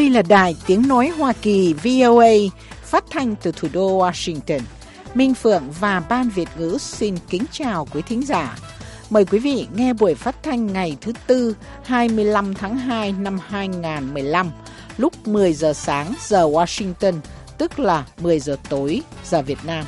Đây là đài tiếng nói Hoa Kỳ VOA phát thanh từ thủ đô Washington. Minh Phượng và Ban Việt ngữ xin kính chào quý thính giả. Mời quý vị nghe buổi phát thanh ngày thứ Tư 25 tháng 2 năm 2015 lúc 10 giờ sáng giờ Washington, tức là 10 giờ tối giờ Việt Nam.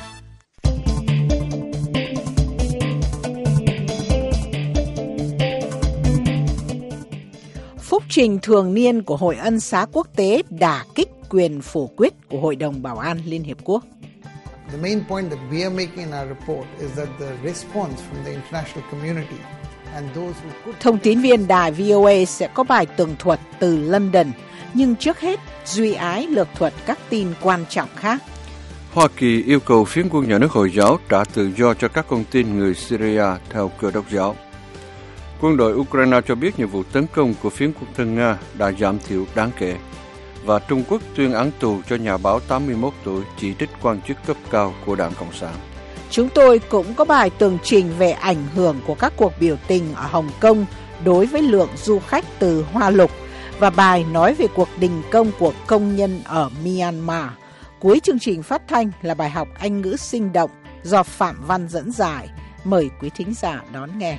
Phúc trình thường niên của Hội Ân xá Quốc tế đả kích quyền phủ quyết của Hội đồng Bảo an Liên Hiệp Quốc. The main point that we are making in our report is that the response from the international community and those who could... Thông tín viên đài VOA sẽ có bài tường thuật từ London, nhưng trước hết, Duy Ái lược thuật các tin quan trọng khác. Hoa Kỳ yêu cầu phiến quân nhà nước Hồi giáo trả tự do cho các con tin người Syria theo Cơ đốc giáo. Quân đội Ukraine cho biết những vụ tấn công của phiến quân thân Nga đã giảm thiểu đáng kể. Và Trung Quốc tuyên án tù cho nhà báo 81 tuổi chỉ trích quan chức cấp cao của Đảng Cộng sản. Chúng tôi cũng có bài tường trình về ảnh hưởng của các cuộc biểu tình ở Hồng Kông đối với lượng du khách từ Hoa Lục và bài nói về cuộc đình công của công nhân ở Myanmar. Cuối chương trình phát thanh là bài học Anh ngữ sinh động do Phạm Văn dẫn giải. Mời quý thính giả đón nghe.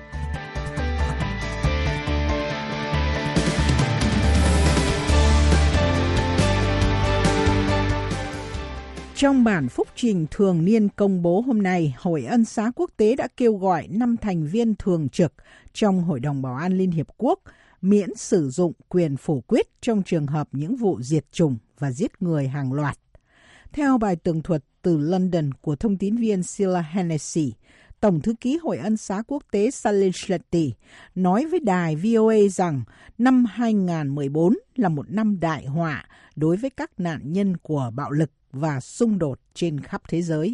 Trong bản phúc trình thường niên công bố hôm nay, Hội Ân xá Quốc tế đã kêu gọi 5 thành viên thường trực trong Hội đồng Bảo an Liên Hiệp Quốc miễn sử dụng quyền phủ quyết trong trường hợp những vụ diệt chủng và giết người hàng loạt. Theo bài tường thuật từ London của thông tín viên Sheila Hennessy, Tổng thư ký Hội Ân xá Quốc tế Salim Shetty nói với đài VOA rằng năm 2014 là một năm đại họa đối với các nạn nhân của bạo lực và xung đột trên khắp thế giới.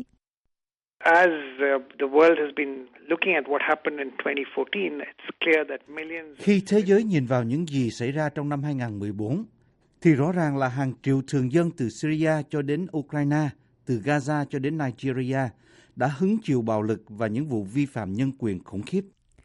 As the world has been looking at what happened in 2014, it's clear that millions. Khi thế giới nhìn vào những gì xảy ra trong năm 2014, thì rõ ràng là hàng triệu thường dân từ Syria cho đến Ukraine, từ Gaza cho đến Nigeria đã hứng chịu bạo lực và những vụ vi phạm nhân quyền khủng khiếp.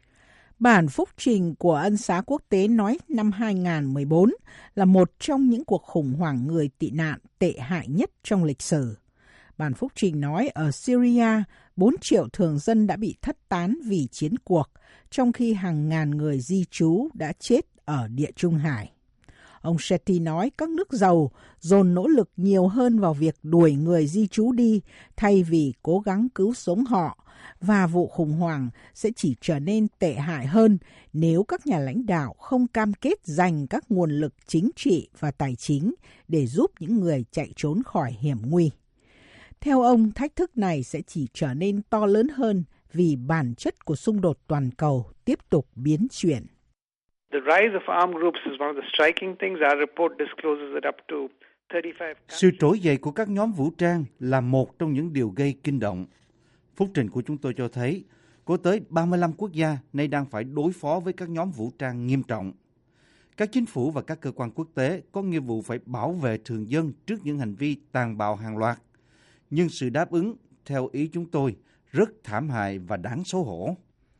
Bản phúc trình của Ân xá Quốc tế nói năm 2014 là một trong những cuộc khủng hoảng người tị nạn tệ hại nhất trong lịch sử. Bản phúc trình nói ở Syria, 4 triệu thường dân đã bị thất tán vì chiến cuộc, trong khi hàng ngàn người di trú đã chết ở Địa Trung Hải. Ông Shetty nói các nước giàu dồn nỗ lực nhiều hơn vào việc đuổi người di trú đi thay vì cố gắng cứu sống họ, và vụ khủng hoảng sẽ chỉ trở nên tệ hại hơn nếu các nhà lãnh đạo không cam kết dành các nguồn lực chính trị và tài chính để giúp những người chạy trốn khỏi hiểm nguy. Theo ông, thách thức này sẽ chỉ trở nên to lớn hơn vì bản chất của xung đột toàn cầu tiếp tục biến chuyển. The rise of armed groups is one of the striking things. Our report discloses that up to 35 Sự trỗi dậy của các nhóm vũ trang là một trong những điều gây kinh động. Phúc trình của chúng tôi cho thấy có tới 35 quốc gia nay đang phải đối phó với các nhóm vũ trang nghiêm trọng. Các chính phủ và các cơ quan quốc tế có nghĩa vụ phải bảo vệ thường dân trước những hành vi tàn bạo hàng loạt. Nhưng sự đáp ứng, theo ý chúng tôi, rất thảm hại và đáng xấu hổ.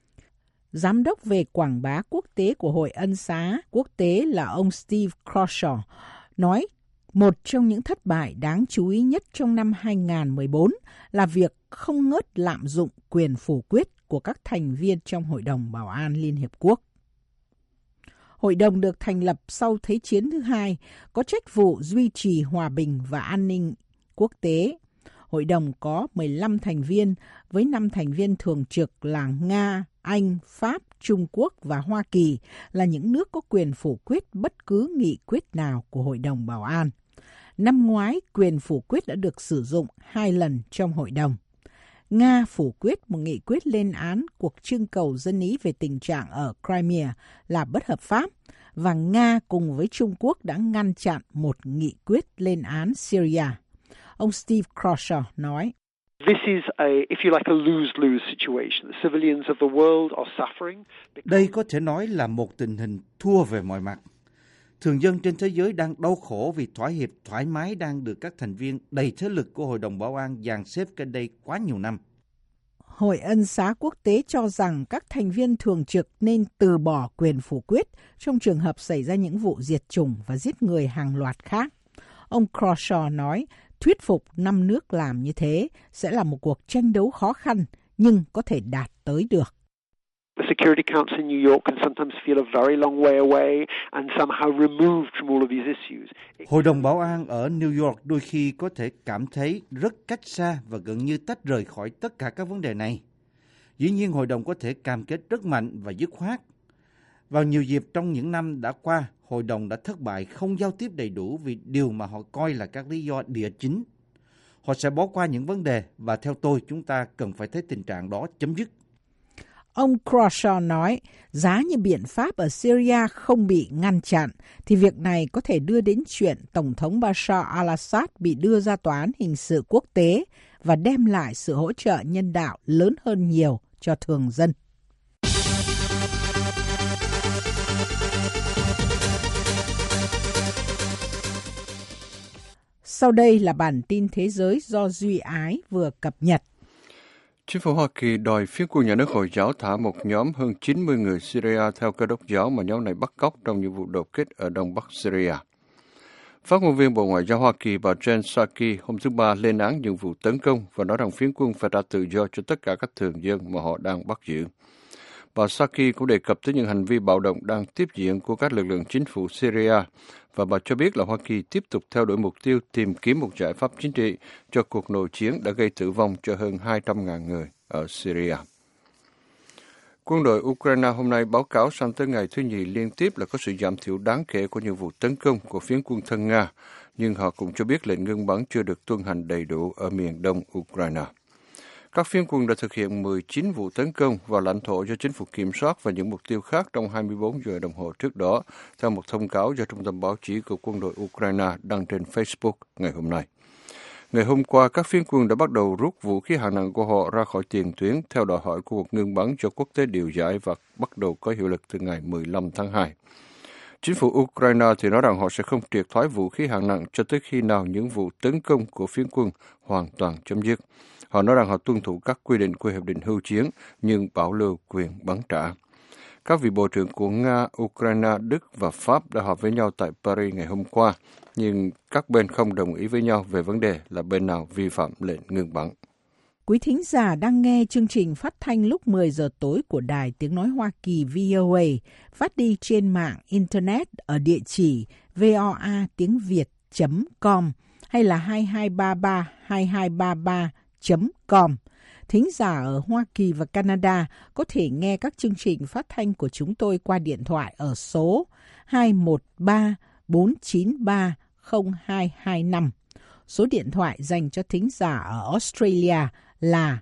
Giám đốc về quảng bá quốc tế của Hội Ân xá Quốc tế là ông Steve Crawshaw nói một trong những thất bại đáng chú ý nhất trong năm 2014 là việc không ngớt lạm dụng quyền phủ quyết của các thành viên trong Hội đồng Bảo an Liên Hiệp Quốc. Hội đồng được thành lập sau Thế chiến thứ hai, có trách vụ duy trì hòa bình và an ninh quốc tế. Hội đồng có 15 thành viên với 5 thành viên thường trực là Nga, Anh, Pháp, Trung Quốc và Hoa Kỳ là những nước có quyền phủ quyết bất cứ nghị quyết nào của Hội đồng Bảo an. Năm ngoái, quyền phủ quyết đã được sử dụng 2 lần trong hội đồng. Nga phủ quyết một nghị quyết lên án cuộc trưng cầu dân Ý về tình trạng ở Crimea là bất hợp pháp, và Nga cùng với Trung Quốc đã ngăn chặn một nghị quyết lên án Syria. Ông Steve Crawshaw nói, This is if you like, a lose-lose situation. The civilians of the world are suffering. Đây có thể nói là một tình hình thua về mọi mặt. Thường dân trên thế giới đang đau khổ vì thỏa hiệp thoải mái đang được các thành viên đầy thế lực của Hội đồng Bảo an dàn xếp cách đây quá nhiều năm. Hội Ân xá Quốc tế cho rằng các thành viên thường trực nên từ bỏ quyền phủ quyết trong trường hợp xảy ra những vụ diệt chủng và giết người hàng loạt khác. Ông Crawshaw nói, thuyết phục 5 nước làm như thế sẽ là một cuộc tranh đấu khó khăn, nhưng có thể đạt tới được. The Security Council in New York can sometimes feel a very long way away and somehow removed from all of these issues. Hội đồng Bảo an ở New York đôi khi có thể cảm thấy rất cách xa và gần như tách rời khỏi tất cả các vấn đề này. Dĩ nhiên, Hội đồng có thể cam kết rất mạnh và dứt khoát. Vào nhiều dịp trong những năm đã qua, Hội đồng đã thất bại không giao tiếp đầy đủ vì điều mà họ coi là các lý do địa chính. Họ sẽ bỏ qua những vấn đề và theo tôi, chúng ta cần phải thấy tình trạng đó chấm dứt. Ông Crawshaw nói, giá như biện pháp ở Syria không bị ngăn chặn, thì việc này có thể đưa đến chuyện Tổng thống Bashar al-Assad bị đưa ra tòa án hình sự quốc tế và đem lại sự hỗ trợ nhân đạo lớn hơn nhiều cho thường dân. Sau đây là bản tin thế giới do Duy Ái vừa cập nhật. Chính phủ Hoa Kỳ đòi phiến quân nhà nước Hồi giáo thả một nhóm hơn 90 người Syria theo Cơ đốc giáo mà nhóm này bắt cóc trong những vụ đột kích ở đông bắc Syria. Phát ngôn viên Bộ Ngoại giao Hoa Kỳ bà Jen Psaki hôm thứ Ba lên án những vụ tấn công và nói rằng phiến quân phải trả tự do cho tất cả các thường dân mà họ đang bắt giữ. Bà Psaki cũng đề cập tới những hành vi bạo động đang tiếp diễn của các lực lượng chính phủ Syria và bà cho biết là Hoa Kỳ tiếp tục theo đuổi mục tiêu tìm kiếm một giải pháp chính trị cho cuộc nội chiến đã gây tử vong cho hơn 200.000 người ở Syria. Quân đội Ukraine hôm nay báo cáo sang tới ngày thứ Nhì liên tiếp là có sự giảm thiểu đáng kể của những vụ tấn công của phiến quân thân Nga, nhưng họ cũng cho biết lệnh ngưng bắn chưa được tuân hành đầy đủ ở miền đông Ukraine. Các phiến quân đã thực hiện 19 vụ tấn công vào lãnh thổ do chính phủ kiểm soát và những mục tiêu khác trong 24 giờ đồng hồ trước đó, theo một thông cáo do Trung tâm Báo chí của quân đội Ukraine đăng trên Facebook ngày hôm nay. Ngày hôm qua, các phiến quân đã bắt đầu rút vũ khí hạng nặng của họ ra khỏi tiền tuyến theo đòi hỏi của cuộc ngưng bắn cho quốc tế điều giải và bắt đầu có hiệu lực từ ngày 15 tháng 2. Chính phủ Ukraine thì nói rằng họ sẽ không triệt thoái vũ khí hạng nặng cho tới khi nào những vụ tấn công của phiến quân hoàn toàn chấm dứt. Họ nói rằng họ tuân thủ các quy định của Hiệp định hưu chiến nhưng bảo lưu quyền bắn trả. Các vị bộ trưởng của Nga, Ukraine, Đức và Pháp đã họp với nhau tại Paris ngày hôm qua, nhưng các bên không đồng ý với nhau về vấn đề là bên nào vi phạm lệnh ngừng bắn. Quý thính giả đang nghe chương trình phát thanh lúc 10 giờ tối của Đài Tiếng Nói Hoa Kỳ VOA, phát đi trên mạng Internet ở địa chỉ voatiengviet.com hay là 2233-2233.com. Thính giả ở Hoa Kỳ và Canada có thể nghe các chương trình phát thanh của chúng tôi qua điện thoại ở số 213-493-0225. Số điện thoại dành cho thính giả ở Australia là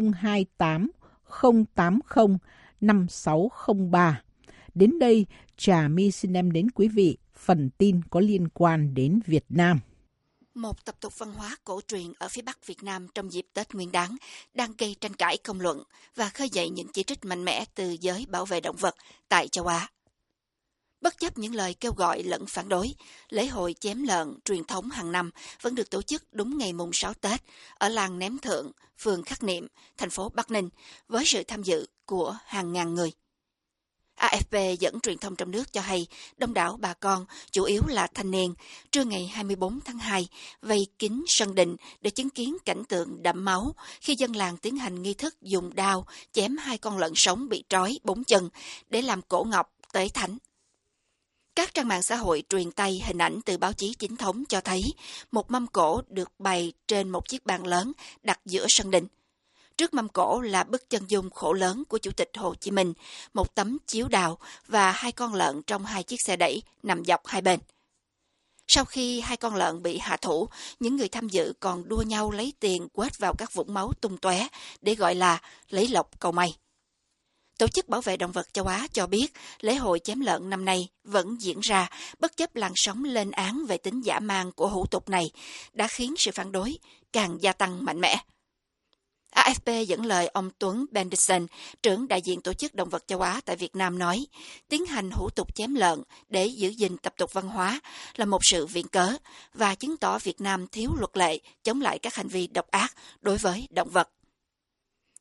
028-080-5603. Đến đây, Trà My xin đem đến quý vị phần tin có liên quan đến Việt Nam. Một tập tục văn hóa cổ truyền ở phía Bắc Việt Nam trong dịp Tết Nguyên đán đang gây tranh cãi công luận và khơi dậy những chỉ trích mạnh mẽ từ giới bảo vệ động vật tại châu Á. Bất chấp những lời kêu gọi lẫn phản đối, lễ hội chém lợn truyền thống hàng năm vẫn được tổ chức đúng ngày mùng 6 Tết ở làng Ném Thượng, phường Khắc Niệm, thành phố Bắc Ninh với sự tham dự của hàng ngàn người. AFP dẫn truyền thông trong nước cho hay đông đảo bà con, chủ yếu là thanh niên, trưa ngày 24 tháng 2 vây kín sân đình để chứng kiến cảnh tượng đẫm máu khi dân làng tiến hành nghi thức dùng đao chém 2 con lợn sống bị trói 4 chân để làm cổ ngọc tế thánh. Các trang mạng xã hội truyền tay hình ảnh từ báo chí chính thống cho thấy một mâm cỗ được bày trên một chiếc bàn lớn đặt giữa sân đình. Trước mâm cỗ là bức chân dung khổ lớn của Chủ tịch Hồ Chí Minh, một tấm chiếu đào và 2 con lợn trong 2 chiếc xe đẩy nằm dọc hai bên. Sau khi 2 con lợn bị hạ thủ, những người tham dự còn đua nhau lấy tiền quét vào các vũng máu tung tóe để gọi là lấy lộc cầu may. Tổ chức Bảo vệ Động vật Châu Á cho biết lễ hội chém lợn năm nay vẫn diễn ra bất chấp làn sóng lên án về tính dã man của hủ tục này đã khiến sự phản đối càng gia tăng mạnh mẽ. AFP dẫn lời ông Tuấn Bendison, trưởng đại diện Tổ chức Động vật Châu Á tại Việt Nam nói, tiến hành hủ tục chém lợn để giữ gìn tập tục văn hóa là một sự viện cớ và chứng tỏ Việt Nam thiếu luật lệ chống lại các hành vi độc ác đối với động vật.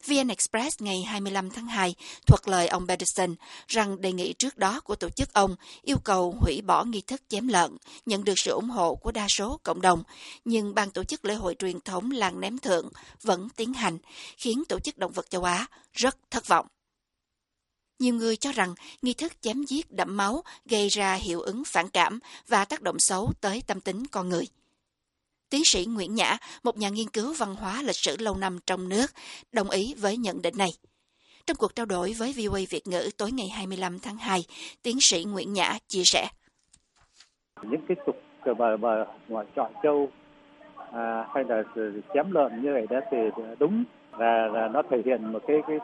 VN Express ngày 25 tháng 2 thuật lời ông Pedersen rằng đề nghị trước đó của tổ chức ông yêu cầu hủy bỏ nghi thức chém lợn, nhận được sự ủng hộ của đa số cộng đồng, nhưng ban tổ chức lễ hội truyền thống làng ném thượng vẫn tiến hành, khiến tổ chức động vật châu Á rất thất vọng. Nhiều người cho rằng nghi thức chém giết đẫm máu gây ra hiệu ứng phản cảm và tác động xấu tới tâm tính con người. Tiến sĩ Nguyễn Nhã, một nhà nghiên cứu văn hóa lịch sử lâu năm trong nước, đồng ý với nhận định này. Trong cuộc trao đổi với VOA Việt ngữ tối ngày 25 tháng 2, tiến sĩ Nguyễn Nhã chia sẻ. Những cái tục mà chọi trâu hay là chém lợn như vậy đó thì đúng là nó thể hiện một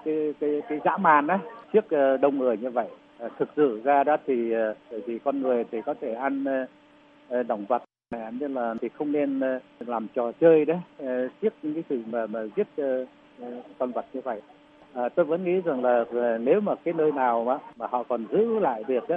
cái dã man đó trước đông người như vậy. Thực sự ra đó thì con người thì có thể ăn động vật nên là thì không nên làm trò chơi đấy, giết những cái sự mà giết con vật như vậy. Tôi vẫn nghĩ rằng là nếu mà cái nơi nào mà họ còn giữ lại được đó,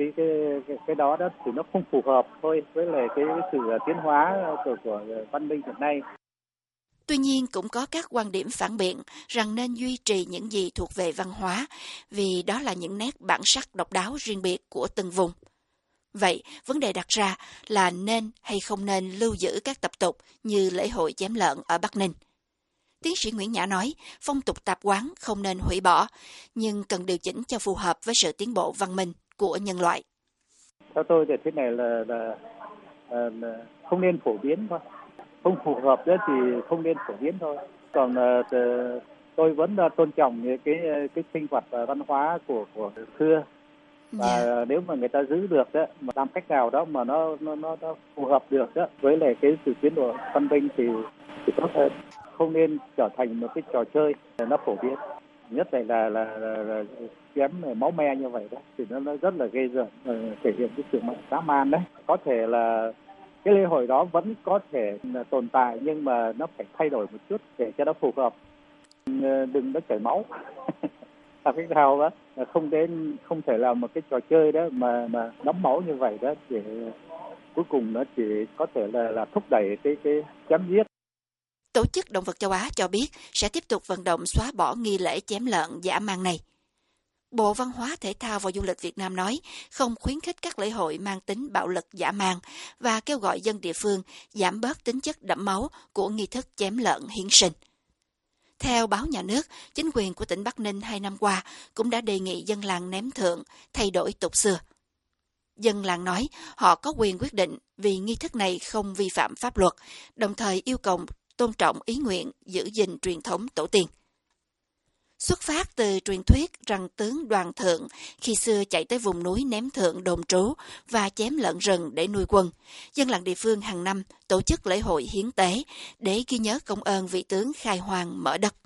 cái đó thì nó không phù hợp thôi với lại cái sự tiến hóa của văn minh hiện nay. Tuy nhiên cũng có các quan điểm phản biện rằng nên duy trì những gì thuộc về văn hóa, vì đó là những nét bản sắc độc đáo riêng biệt của từng vùng. Vậy, vấn đề đặt ra là nên hay không nên lưu giữ các tập tục như lễ hội chém lợn ở Bắc Ninh. Tiến sĩ Nguyễn Nhã nói, phong tục tạp quán không nên hủy bỏ, nhưng cần điều chỉnh cho phù hợp với sự tiến bộ văn minh của nhân loại. Theo tôi thì thế này là không nên phổ biến thôi. Không phù hợp đó thì không nên phổ biến thôi. Còn tôi vẫn tôn trọng những cái sinh hoạt văn hóa của xưa. Và nếu mà người ta giữ được đó, mà làm cách nào đó mà nó phù hợp được đó với lại cái sự tiến bộ văn minh thì tốt hơn. Không nên trở thành một cái trò chơi nó phổ biến. Nhất là chém máu me như vậy đó thì nó rất là ghê rợn, thể hiện cái sự dã man đấy. Có thể là cái lễ hội đó vẫn có thể tồn tại nhưng mà nó phải thay đổi một chút để cho nó phù hợp. Đừng có chảy máu. Làm cách nào đó không thể làm một cái trò chơi đó mà đẫm máu như vậy đó, thì cuối cùng nó chỉ có thể là thúc đẩy cái chém giết. Tổ chức Động vật châu Á cho biết sẽ tiếp tục vận động xóa bỏ nghi lễ chém lợn dã man này. Bộ Văn hóa, Thể thao và Du lịch Việt Nam nói không khuyến khích các lễ hội mang tính bạo lực dã man và kêu gọi dân địa phương giảm bớt tính chất đẫm máu của nghi thức chém lợn hiến sinh. Theo báo Nhà nước, chính quyền của tỉnh Bắc Ninh 2 năm qua cũng đã đề nghị dân làng ném thượng thay đổi tục xưa. Dân làng nói họ có quyền quyết định vì nghi thức này không vi phạm pháp luật, đồng thời yêu cầu tôn trọng ý nguyện giữ gìn truyền thống tổ tiên. Xuất phát từ truyền thuyết rằng tướng Đoàn Thượng khi xưa chạy tới vùng núi ném thượng đồn trú và chém lợn rừng để nuôi quân, dân làng địa phương hàng năm tổ chức lễ hội hiến tế để ghi nhớ công ơn vị tướng khai hoang mở đất.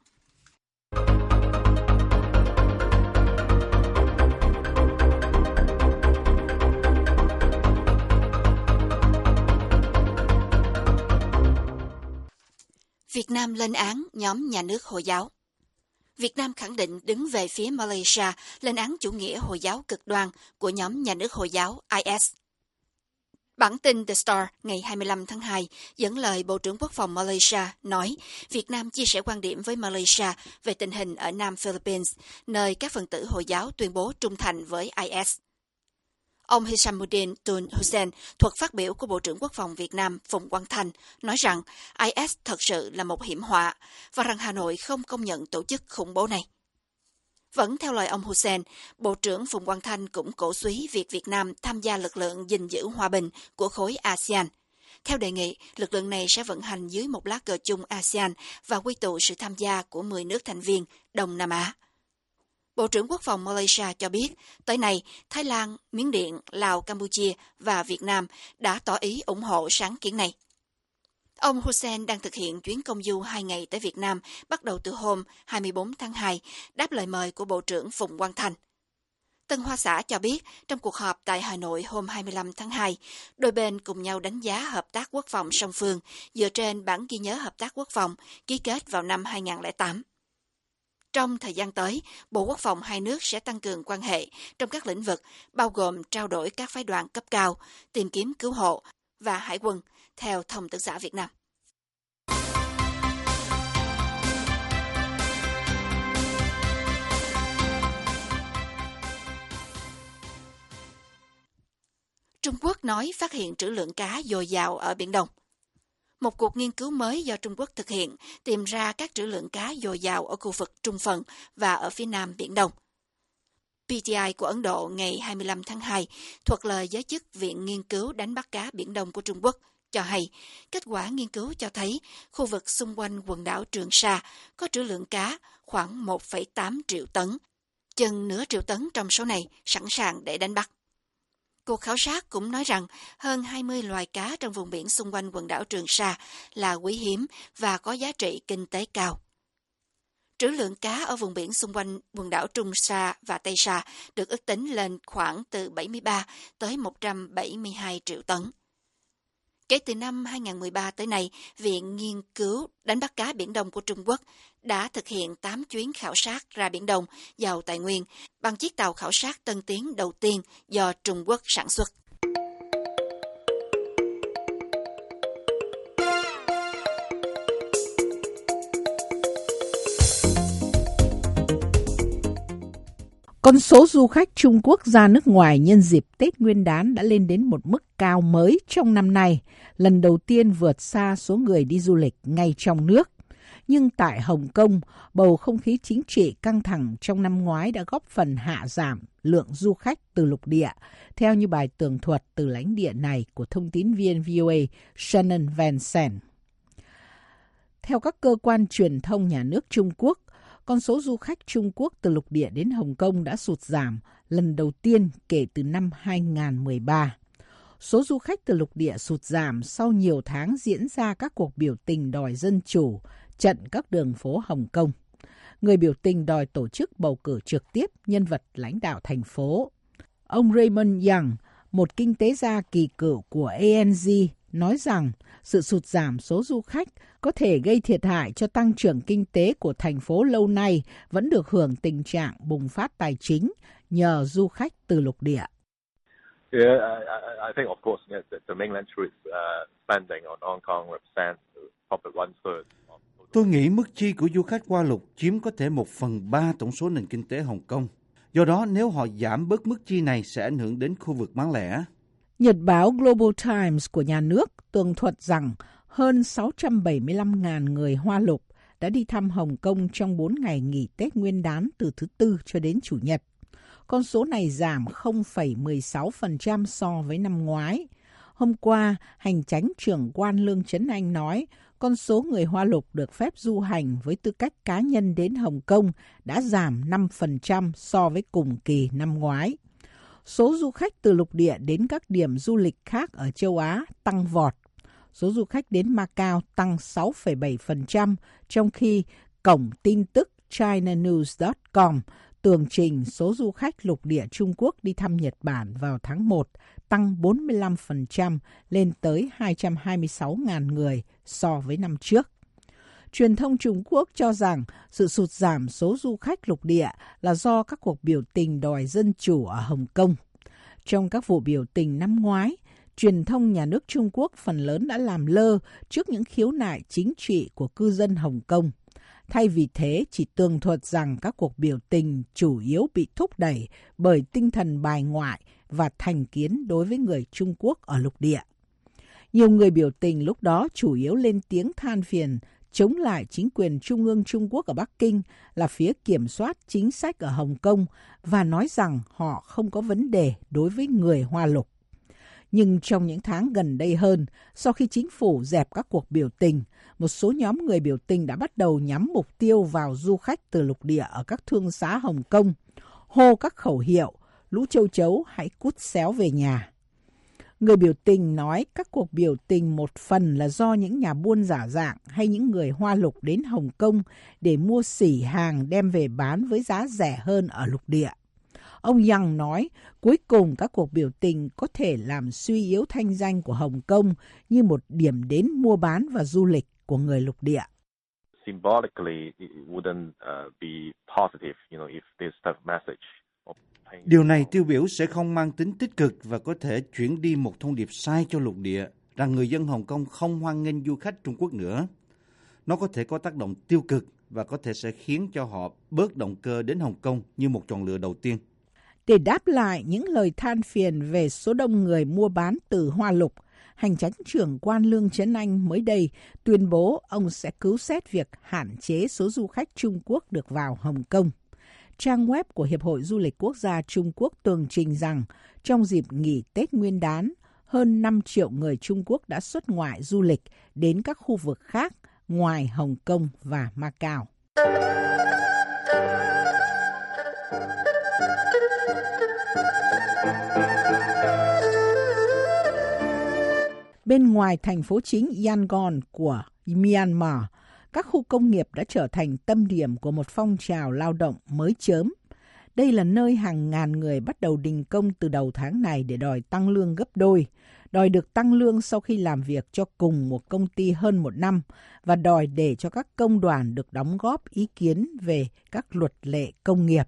Việt Nam lên án nhóm nhà nước Hồi giáo. Việt Nam khẳng định đứng về phía Malaysia lên án chủ nghĩa Hồi giáo cực đoan của nhóm nhà nước Hồi giáo IS. Bản tin The Star ngày 25 tháng 2 dẫn lời Bộ trưởng Quốc phòng Malaysia nói Việt Nam chia sẻ quan điểm với Malaysia về tình hình ở Nam Philippines, nơi các phần tử Hồi giáo tuyên bố trung thành với IS. Ông Hishamuddin Tun Hussein, thuật phát biểu của Bộ trưởng Quốc phòng Việt Nam Phùng Quang Thanh, nói rằng IS thật sự là một hiểm họa và rằng Hà Nội không công nhận tổ chức khủng bố này. Vẫn theo lời ông Hussein, Bộ trưởng Phùng Quang Thanh cũng cổ suý việc Việt Nam tham gia lực lượng gìn giữ hòa bình của khối ASEAN. Theo đề nghị, lực lượng này sẽ vận hành dưới một lá cờ chung ASEAN và quy tụ sự tham gia của 10 nước thành viên Đông Nam Á. Bộ trưởng Quốc phòng Malaysia cho biết, tới nay, Thái Lan, Miến Điện, Lào, Campuchia và Việt Nam đã tỏ ý ủng hộ sáng kiến này. Ông Hussein đang thực hiện chuyến công du 2 ngày tới Việt Nam bắt đầu từ hôm 24 tháng 2, đáp lời mời của Bộ trưởng Phùng Quang Thanh. Tân Hoa Xã cho biết, trong cuộc họp tại Hà Nội hôm 25 tháng 2, đôi bên cùng nhau đánh giá hợp tác quốc phòng song phương dựa trên bản ghi nhớ hợp tác quốc phòng ký kết vào năm 2008. Trong thời gian tới, Bộ Quốc phòng hai nước sẽ tăng cường quan hệ trong các lĩnh vực bao gồm trao đổi các phái đoàn cấp cao, tìm kiếm cứu hộ và hải quân, theo Thông tấn xã Việt Nam. Trung Quốc nói phát hiện trữ lượng cá dồi dào ở Biển Đông. Một cuộc nghiên cứu mới do Trung Quốc thực hiện tìm ra các trữ lượng cá dồi dào ở khu vực Trung Phần và ở phía nam Biển Đông. PTI của Ấn Độ ngày 25 tháng 2 thuật lời giới chức Viện Nghiên cứu Đánh bắt cá Biển Đông của Trung Quốc cho hay, kết quả nghiên cứu cho thấy khu vực xung quanh quần đảo Trường Sa có trữ lượng cá khoảng 1,8 triệu tấn, chừng nửa triệu tấn trong số này sẵn sàng để đánh bắt. Cuộc khảo sát cũng nói rằng hơn 20 loài cá trong vùng biển xung quanh quần đảo Trường Sa là quý hiếm và có giá trị kinh tế cao. Trữ lượng cá ở vùng biển xung quanh quần đảo Trường Sa và Tây Sa được ước tính lên khoảng từ 73 tới 172 triệu tấn. Kể từ năm 2013 tới nay, Viện Nghiên cứu Đánh bắt cá Biển Đông của Trung Quốc đã thực hiện 8 chuyến khảo sát ra Biển Đông giàu tài nguyên bằng chiếc tàu khảo sát tân tiến đầu tiên do Trung Quốc sản xuất. Con số du khách Trung Quốc ra nước ngoài nhân dịp Tết Nguyên đán đã lên đến một mức cao mới trong năm nay, lần đầu tiên vượt xa số người đi du lịch ngay trong nước. Nhưng tại Hồng Kông, bầu không khí chính trị căng thẳng trong năm ngoái đã góp phần hạ giảm lượng du khách từ lục địa, theo như bài tường thuật từ lãnh địa này của thông tín viên VOA Shannon Van Zandt. Theo các cơ quan truyền thông nhà nước Trung Quốc, con số du khách Trung Quốc từ lục địa đến Hồng Kông đã sụt giảm lần đầu tiên kể từ năm 2013. Số du khách từ lục địa sụt giảm sau nhiều tháng diễn ra các cuộc biểu tình đòi dân chủ, chặn các đường phố Hồng Kông. Người biểu tình đòi tổ chức bầu cử trực tiếp nhân vật lãnh đạo thành phố. Ông Raymond Yang, một kinh tế gia kỳ cựu của ANZ, nói rằng sự sụt giảm số du khách có thể gây thiệt hại cho tăng trưởng kinh tế của thành phố lâu nay vẫn được hưởng tình trạng bùng phát tài chính nhờ du khách từ lục địa. I think of course the mainland tourist spending on Hong Kong represents probably 1/3. Tôi nghĩ mức chi của du khách qua lục chiếm có thể 1/3 tổng số nền kinh tế Hồng Kông. Do đó, nếu họ giảm bớt mức chi này sẽ ảnh hưởng đến khu vực bán lẻ. Nhật báo Global Times của nhà nước tường thuật rằng hơn 675.000 người Hoa Lục đã đi thăm Hồng Kông trong 4 ngày nghỉ Tết Nguyên đán từ thứ Tư cho đến Chủ nhật. Con số này giảm 0,16% so với năm ngoái. Hôm qua, hành chánh trưởng quan Lương Chấn Anh nói con số người Hoa Lục được phép du hành với tư cách cá nhân đến Hồng Kông đã giảm 5% so với cùng kỳ năm ngoái. Số du khách từ lục địa đến các điểm du lịch khác ở châu Á tăng vọt. Số du khách đến Macau tăng 6,7%, trong khi cổng tin tức chinanews.com tường trình số du khách lục địa Trung Quốc đi thăm Nhật Bản vào tháng 1 tăng 45% lên tới 226.000 người so với năm trước. Truyền thông Trung Quốc cho rằng sự sụt giảm số du khách lục địa là do các cuộc biểu tình đòi dân chủ ở Hồng Kông. Trong các vụ biểu tình năm ngoái, truyền thông nhà nước Trung Quốc phần lớn đã làm lơ trước những khiếu nại chính trị của cư dân Hồng Kông. Thay vì thế, chỉ tường thuật rằng các cuộc biểu tình chủ yếu bị thúc đẩy bởi tinh thần bài ngoại và thành kiến đối với người Trung Quốc ở lục địa. Nhiều người biểu tình lúc đó chủ yếu lên tiếng than phiền chống lại chính quyền Trung ương Trung Quốc ở Bắc Kinh là phía kiểm soát chính sách ở Hồng Kông và nói rằng họ không có vấn đề đối với người Hoa Lục. Nhưng trong những tháng gần đây hơn, sau khi chính phủ dẹp các cuộc biểu tình, một số nhóm người biểu tình đã bắt đầu nhắm mục tiêu vào du khách từ lục địa ở các thương xá Hồng Kông, hô các khẩu hiệu, lũ châu chấu hãy cút xéo về nhà. Người biểu tình nói các cuộc biểu tình một phần là do những nhà buôn giả dạng hay những người Hoa Lục đến Hồng Kông để mua xỉ hàng đem về bán với giá rẻ hơn ở lục địa. Ông Yang nói cuối cùng các cuộc biểu tình có thể làm suy yếu thanh danh của Hồng Kông như một điểm đến mua bán và du lịch của người lục địa. Symbolically, it wouldn't be positive, if this type of message. Điều này tiêu biểu sẽ không mang tính tích cực và có thể chuyển đi một thông điệp sai cho lục địa rằng người dân Hồng Kông không hoan nghênh du khách Trung Quốc nữa. Nó có thể có tác động tiêu cực và có thể sẽ khiến cho họ bớt động cơ đến Hồng Kông như một chọn lựa đầu tiên. Để đáp lại những lời than phiền về số đông người mua bán từ Hoa Lục, Hành chánh trưởng quan Lương Chấn Anh mới đây tuyên bố ông sẽ cứu xét việc hạn chế số du khách Trung Quốc được vào Hồng Kông. Trang web của Hiệp hội Du lịch Quốc gia Trung Quốc tường trình rằng trong dịp nghỉ Tết Nguyên đán, hơn 5 triệu người Trung Quốc đã xuất ngoại du lịch đến các khu vực khác ngoài Hồng Kông và Macau. Bên ngoài thành phố chính Yangon của Myanmar, các khu công nghiệp đã trở thành tâm điểm của một phong trào lao động mới chớm. Đây là nơi hàng ngàn người bắt đầu đình công từ đầu tháng này để đòi tăng lương gấp đôi, đòi được tăng lương sau khi làm việc cho cùng một công ty hơn một năm và đòi để cho các công đoàn được đóng góp ý kiến về các luật lệ công nghiệp.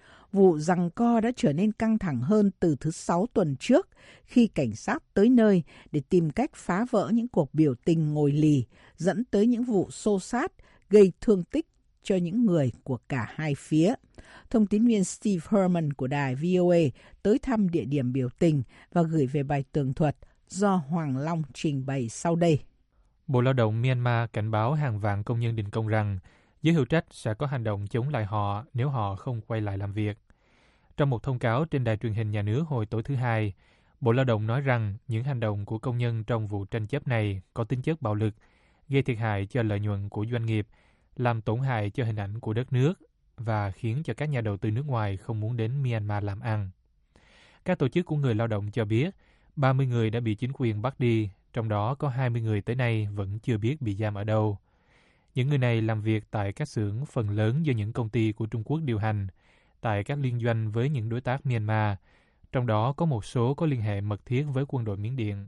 Vụ giằng co đã trở nên căng thẳng hơn từ thứ Sáu tuần trước khi cảnh sát tới nơi để tìm cách phá vỡ những cuộc biểu tình ngồi lì, dẫn tới những vụ xô xát gây thương tích cho những người của cả hai phía. Thông tín viên Steve Herman của đài VOA tới thăm địa điểm biểu tình và gửi về bài tường thuật do Hoàng Long trình bày sau đây. Bộ Lao động Myanmar cảnh báo hàng vạn công nhân đình công rằng giới hữu trách sẽ có hành động chống lại họ nếu họ không quay lại làm việc. Trong một thông cáo trên đài truyền hình nhà nước hồi tối thứ Hai, Bộ Lao động nói rằng những hành động của công nhân trong vụ tranh chấp này có tính chất bạo lực, gây thiệt hại cho lợi nhuận của doanh nghiệp, làm tổn hại cho hình ảnh của đất nước và khiến cho các nhà đầu tư nước ngoài không muốn đến Myanmar làm ăn. Các tổ chức của người lao động cho biết 30 người đã bị chính quyền bắt đi, trong đó có 20 người tới nay vẫn chưa biết bị giam ở đâu. Những người này làm việc tại các xưởng phần lớn do những công ty của Trung Quốc điều hành, tại các liên doanh với những đối tác Myanmar, trong đó có một số có liên hệ mật thiết với quân đội Miến Điện.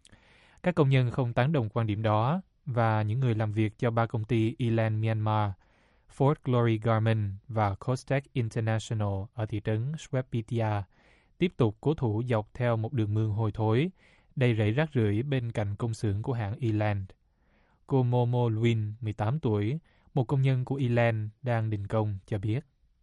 Các công nhân không tán đồng quan điểm đó và những người làm việc cho 3 công ty Elan Myanmar, Fort Glory Garment và Costech International ở thị trấn Swepitia tiếp tục cố thủ dọc theo một đường mương hôi thối, đầy rẫy rác rưởi bên cạnh công xưởng của hãng Elan. Cô Momo Luin, 18 tuổi, một công nhân của Elan đang đình công, cho biết.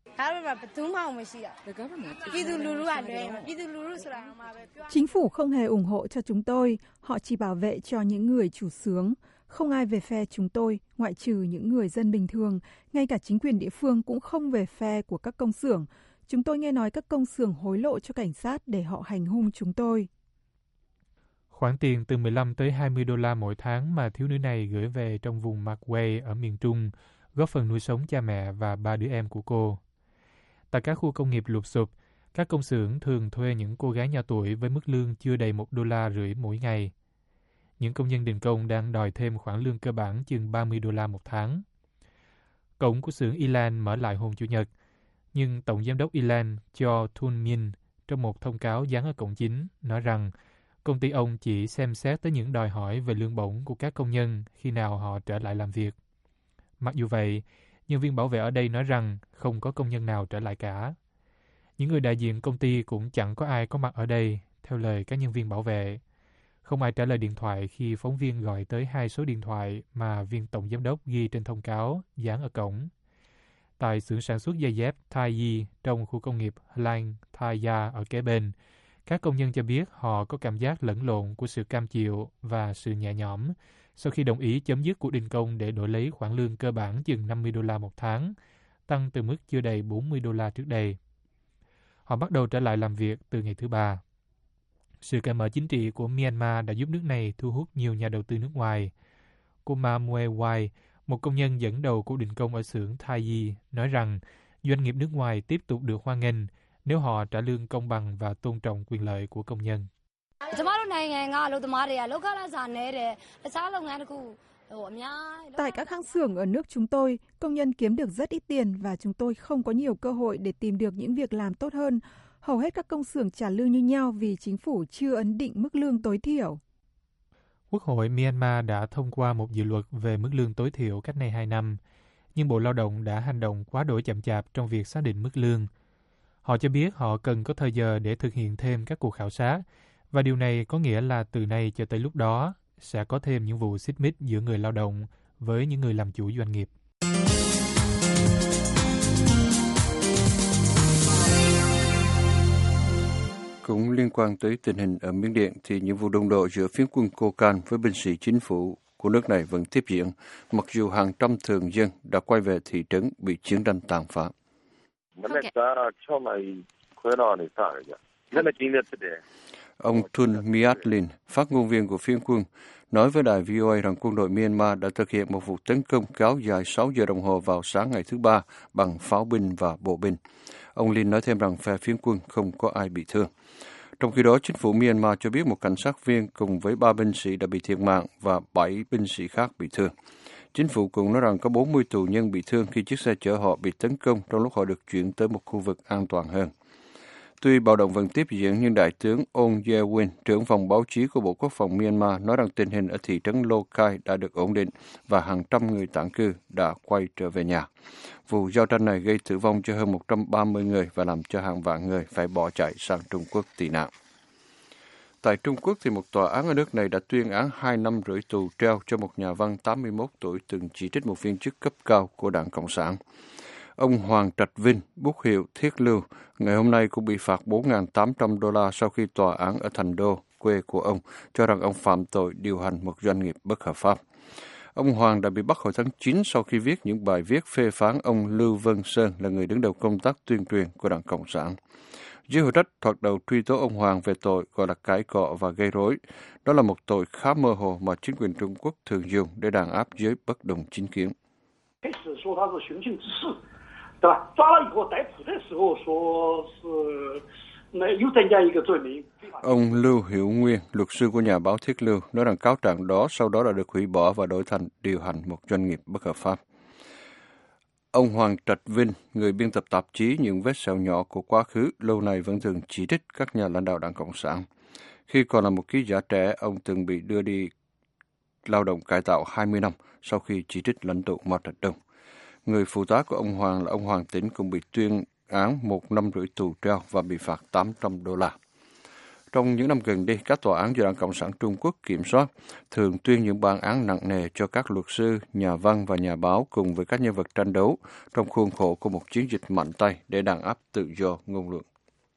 Chính phủ không hề ủng hộ cho chúng tôi, họ chỉ bảo vệ cho những người chủ xưởng. Không ai về phe chúng tôi, ngoại trừ những người dân bình thường, ngay cả chính quyền địa phương cũng không về phe của các công xưởng. Chúng tôi nghe nói các công xưởng hối lộ cho cảnh sát để họ hành hung chúng tôi. Khoản tiền từ 15 tới 20 đô la mỗi tháng mà thiếu nữ này gửi về trong vùng Magway ở miền Trung, góp phần nuôi sống cha mẹ và 3 đứa em của cô. Tại các khu công nghiệp lụp xụp, các công xưởng thường thuê những cô gái nhỏ tuổi với mức lương chưa đầy $1.50 đô mỗi ngày. Những công nhân đình công đang đòi thêm khoản lương cơ bản chừng $30 một tháng. Cổng của xưởng Elan mở lại hôm Chủ nhật, nhưng Tổng Giám đốc Elan Cho Thun Min trong một thông cáo dán ở cổng chính nói rằng công ty ông chỉ xem xét tới những đòi hỏi về lương bổng của các công nhân khi nào họ trở lại làm việc. Mặc dù vậy, nhân viên bảo vệ ở đây nói rằng không có công nhân nào trở lại cả. Những người đại diện công ty cũng chẳng có ai có mặt ở đây, theo lời các nhân viên bảo vệ. Không ai trả lời điện thoại khi phóng viên gọi tới 2 số điện thoại mà viên tổng giám đốc ghi trên thông cáo dán ở cổng. Tại xưởng sản xuất giày dép Thai trong khu công nghiệp Hlang Thaya ở kế bên, các công nhân cho biết họ có cảm giác lẫn lộn của sự cam chịu và sự nhẹ nhõm sau khi đồng ý chấm dứt cuộc đình công để đổi lấy khoản lương cơ bản chừng $50 một tháng, tăng từ mức chưa đầy $40 trước đây. Họ bắt đầu trở lại làm việc từ ngày thứ Ba. Sự cởi mở chính trị của Myanmar đã giúp nước này thu hút nhiều nhà đầu tư nước ngoài. Cô Ma Mue Wai, một công nhân dẫn đầu cuộc đình công ở xưởng Thai nói rằng doanh nghiệp nước ngoài tiếp tục được hoan nghênh nếu họ trả lương công bằng và tôn trọng quyền lợi của công nhân. Tại các hãng xưởng ở nước chúng tôi, công nhân kiếm được rất ít tiền và chúng tôi không có nhiều cơ hội để tìm được những việc làm tốt hơn. Hầu hết các công xưởng trả lương như nhau vì chính phủ chưa ấn định mức lương tối thiểu. Quốc hội Myanmar đã thông qua một dự luật về mức lương tối thiểu cách đây 2 năm, nhưng Bộ Lao động đã hành động quá đỗi chậm chạp trong việc xác định mức lương. Họ cho biết họ cần có thời giờ để thực hiện thêm các cuộc khảo sát, và điều này có nghĩa là từ nay cho tới lúc đó sẽ có thêm những vụ xích mích giữa người lao động với những người làm chủ doanh nghiệp. Cũng liên quan tới tình hình ở Miến Điện thì những vụ đụng độ giữa phiến quân Cô-can với binh sĩ chính phủ của nước này vẫn tiếp diễn, mặc dù hàng trăm thường dân đã quay về thị trấn bị chiến tranh tàn phá. Ông Thun Miatlin, phát ngôn viên của phiến quân, nói với đài VOA rằng quân đội Myanmar đã thực hiện một vụ tấn công kéo dài 6 giờ đồng hồ vào sáng ngày thứ Ba bằng pháo binh và bộ binh. Ông Lin nói thêm rằng phe phiến quân không có ai bị thương. Trong khi đó, chính phủ Myanmar cho biết một cảnh sát viên cùng với 3 binh sĩ đã bị thiệt mạng và 7 binh sĩ khác bị thương. Chính phủ cũng nói rằng có 40 tù nhân bị thương khi chiếc xe chở họ bị tấn công trong lúc họ được chuyển tới một khu vực an toàn hơn. Tuy bạo động vẫn tiếp diễn, nhưng Đại tướng On Ye-win, trưởng phòng báo chí của Bộ Quốc phòng Myanmar, nói rằng tình hình ở thị trấn Lokai đã được ổn định và hàng trăm người tản cư đã quay trở về nhà. Vụ giao tranh này gây tử vong cho hơn 130 người và làm cho hàng vạn người phải bỏ chạy sang Trung Quốc tị nạn. Tại Trung Quốc, thì một tòa án ở nước này đã tuyên án 2 năm rưỡi tù treo cho một nhà văn 81 tuổi từng chỉ trích một viên chức cấp cao của Đảng Cộng sản. Ông Hoàng Trạch Vinh, bút hiệu Thiết Lưu, ngày hôm nay cũng bị phạt $4.800 sau khi tòa án ở Thành Đô, quê của ông, cho rằng ông phạm tội điều hành một doanh nghiệp bất hợp pháp. Ông Hoàng đã bị bắt hồi tháng 9 sau khi viết những bài viết phê phán ông Lưu Vân Sơn là người đứng đầu công tác tuyên truyền của Đảng Cộng sản. Giới hữu trách thoạt đầu truy tố ông Hoàng về tội gọi là cãi cọ và gây rối. Đó là một tội khá mơ hồ mà chính quyền Trung Quốc thường dùng để đàn áp giới bất đồng chính kiến. Ông Lưu Hiểu Nguyên, luật sư của nhà báo Thiết Lưu, nói rằng cáo trạng đó sau đó đã được hủy bỏ và đổi thành điều hành một doanh nghiệp bất hợp pháp. Ông Hoàng Trạch Vinh, người biên tập tạp chí Những vết sẹo nhỏ của quá khứ, lâu nay vẫn thường chỉ trích các nhà lãnh đạo Đảng Cộng sản. Khi còn là một ký giả trẻ, ông từng bị đưa đi lao động cải tạo 20 năm sau khi chỉ trích lãnh tụ Mao Trạch-đông. Người phụ tá của ông Hoàng là ông Hoàng Tĩnh cũng bị tuyên án 1 năm rưỡi tù treo và bị phạt $800. Trong những năm gần đây, các tòa án do Đảng Cộng sản Trung Quốc kiểm soát thường tuyên những bản án nặng nề cho các luật sư, nhà văn và nhà báo cùng với các nhân vật tranh đấu trong khuôn khổ của một chiến dịch mạnh tay để đàn áp tự do ngôn luận.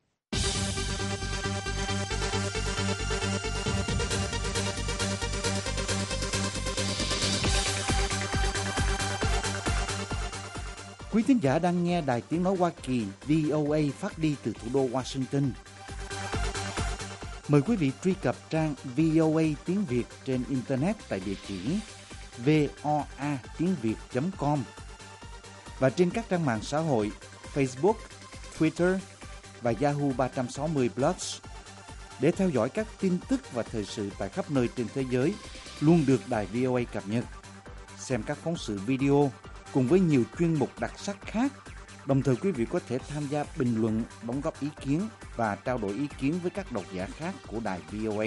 Quý thính giả đang nghe Đài Tiếng Nói Hoa Kỳ VOA phát đi từ thủ đô Washington. Mời quý vị truy cập trang VOA tiếng Việt trên Internet tại địa chỉ voatiengviet.com và trên các trang mạng xã hội Facebook, Twitter và Yahoo 360 Plus để theo dõi các tin tức và thời sự tại khắp nơi trên thế giới luôn được Đài VOA cập nhật. Xem các phóng sự video cùng với nhiều chuyên mục đặc sắc khác. Đồng thời quý vị có thể tham gia bình luận, đóng góp ý kiến và trao đổi ý kiến với các độc giả khác của đài VOA.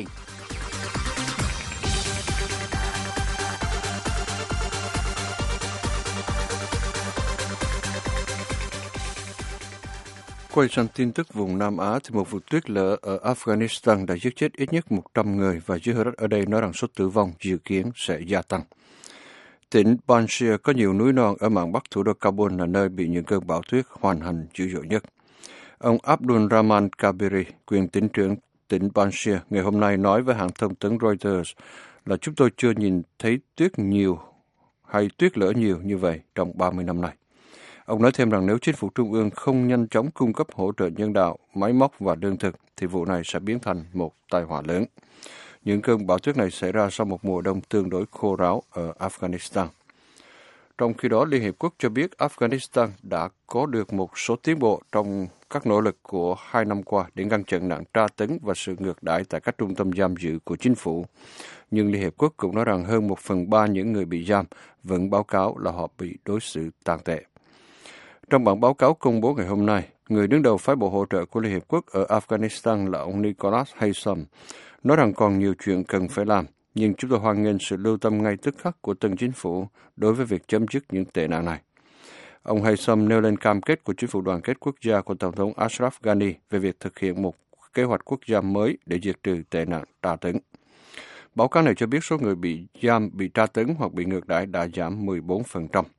Quay sang tin tức vùng Nam Á, thì một vụ tuyết lở ở Afghanistan đã giết chết ít nhất 100 người và giới hữu trách ở đây nói rằng số tử vong dự kiến sẽ gia tăng. Tỉnh Panjshir có nhiều núi non ở mạn bắc thủ đô Kabul là nơi bị những cơn bão tuyết hoành hành dữ dội nhất. Ông Abdul Rahman Kabiri, quyền tỉnh trưởng tỉnh Panjshir, ngày hôm nay nói với hãng thông tấn Reuters là chúng tôi chưa nhìn thấy tuyết nhiều hay tuyết lở nhiều như vậy trong 30 năm nay. Ông nói thêm rằng nếu chính phủ trung ương không nhanh chóng cung cấp hỗ trợ nhân đạo, máy móc và lương thực, thì vụ này sẽ biến thành một tai họa lớn. Những cơn bão tuyết này xảy ra sau một mùa đông tương đối khô ráo ở Afghanistan. Trong khi đó, Liên Hiệp Quốc cho biết Afghanistan đã có được một số tiến bộ trong các nỗ lực của 2 năm qua để ngăn chặn nạn tra tấn và sự ngược đãi tại các trung tâm giam giữ của chính phủ. Nhưng Liên Hiệp Quốc cũng nói rằng hơn 1/3 những người bị giam vẫn báo cáo là họ bị đối xử tàn tệ. Trong bản báo cáo công bố ngày hôm nay, người đứng đầu phái bộ hỗ trợ của Liên Hiệp Quốc ở Afghanistan là ông Nicholas Haysom nói rằng còn nhiều chuyện cần phải làm, nhưng chúng tôi hoan nghênh sự lưu tâm ngay tức khắc của từng chính phủ đối với việc chấm dứt những tệ nạn này. Ông Haysom nêu lên cam kết của chính phủ đoàn kết quốc gia của Tổng thống Ashraf Ghani về việc thực hiện một kế hoạch quốc gia mới để diệt trừ tệ nạn tra tấn. Báo cáo này cho biết số người bị giam, bị tra tấn hoặc bị ngược đãi đã giảm 14%.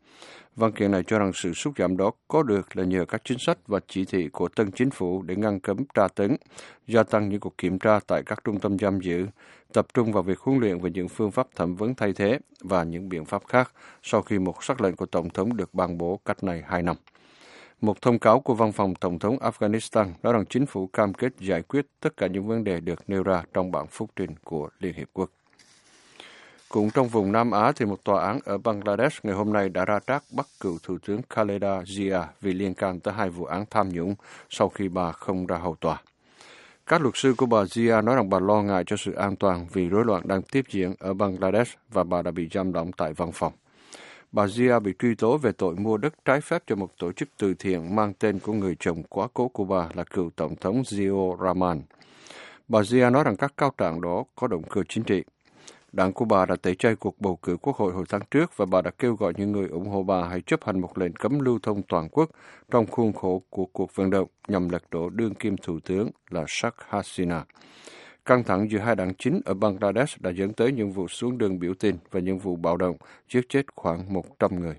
Văn kiện này cho rằng sự sút giảm đó có được là nhờ các chính sách và chỉ thị của tân chính phủ để ngăn cấm tra tấn, gia tăng những cuộc kiểm tra tại các trung tâm giam giữ, tập trung vào việc huấn luyện về những phương pháp thẩm vấn thay thế và những biện pháp khác sau khi một sắc lệnh của Tổng thống được ban bố cách này 2 năm. Một thông cáo của Văn phòng Tổng thống Afghanistan nói rằng chính phủ cam kết giải quyết tất cả những vấn đề được nêu ra trong bản phúc trình của Liên Hiệp Quốc. Cũng trong vùng Nam Á, thì một tòa án ở Bangladesh ngày hôm nay đã ra trác bắt cựu Thủ tướng Khaleda Zia vì liên can tới 2 vụ án tham nhũng sau khi bà không ra hầu tòa. Các luật sư của bà Zia nói rằng bà lo ngại cho sự an toàn vì rối loạn đang tiếp diễn ở Bangladesh và bà đã bị giam lỏng tại văn phòng. Bà Zia bị truy tố về tội mua đất trái phép cho một tổ chức từ thiện mang tên của người chồng quá cố của bà là cựu Tổng thống Ziaur Rahman. Bà Zia nói rằng các cáo trạng đó có động cơ chính trị. Đảng của bà đã tẩy chay cuộc bầu cử quốc hội hồi tháng trước và bà đã kêu gọi những người ủng hộ bà hãy chấp hành một lệnh cấm lưu thông toàn quốc trong khuôn khổ của cuộc vận động nhằm lật đổ đương kim thủ tướng là Sheikh Hasina. Căng thẳng giữa hai đảng chính ở Bangladesh đã dẫn tới những vụ xuống đường biểu tình và những vụ bạo động, giết chết khoảng 100 người.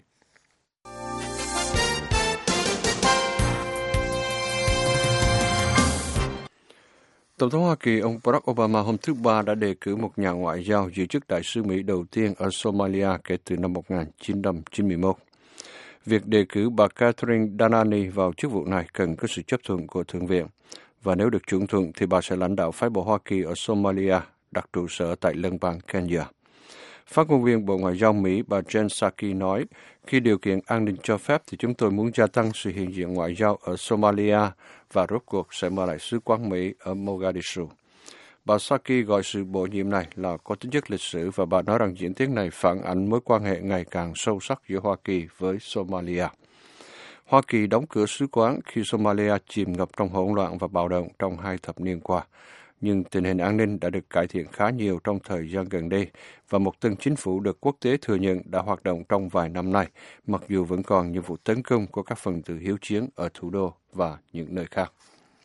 Tổng thống Hoa Kỳ ông Barack Obama hôm thứ Ba đã đề cử một nhà ngoại giao giữ chức đại sứ Mỹ đầu tiên ở Somalia kể từ năm 1991. Việc đề cử bà Catherine Danani vào chức vụ này cần có sự chấp thuận của Thượng viện, và nếu được chuẩn thuận thì bà sẽ lãnh đạo phái bộ Hoa Kỳ ở Somalia, đặt trụ sở tại liên bang Kenya. Phát ngôn viên Bộ Ngoại giao Mỹ bà Jen Psaki nói, khi điều kiện an ninh cho phép thì chúng tôi muốn gia tăng sự hiện diện ngoại giao ở Somalia và rốt cuộc sẽ mở lại sứ quán Mỹ ở Mogadishu. Bà Psaki gọi sự bổ nhiệm này là có tính chất lịch sử và bà nói rằng diễn tiến này phản ánh mối quan hệ ngày càng sâu sắc giữa Hoa Kỳ với Somalia. Hoa Kỳ đóng cửa sứ quán khi Somalia chìm ngập trong hỗn loạn và bạo động trong 2 thập niên qua. Nhưng tình hình an ninh đã được cải thiện khá nhiều trong thời gian gần đây và một tân chính phủ được quốc tế thừa nhận đã hoạt động trong vài năm nay, mặc dù vẫn còn những vụ tấn công của các phần tử hiếu chiến ở thủ đô và những nơi khác.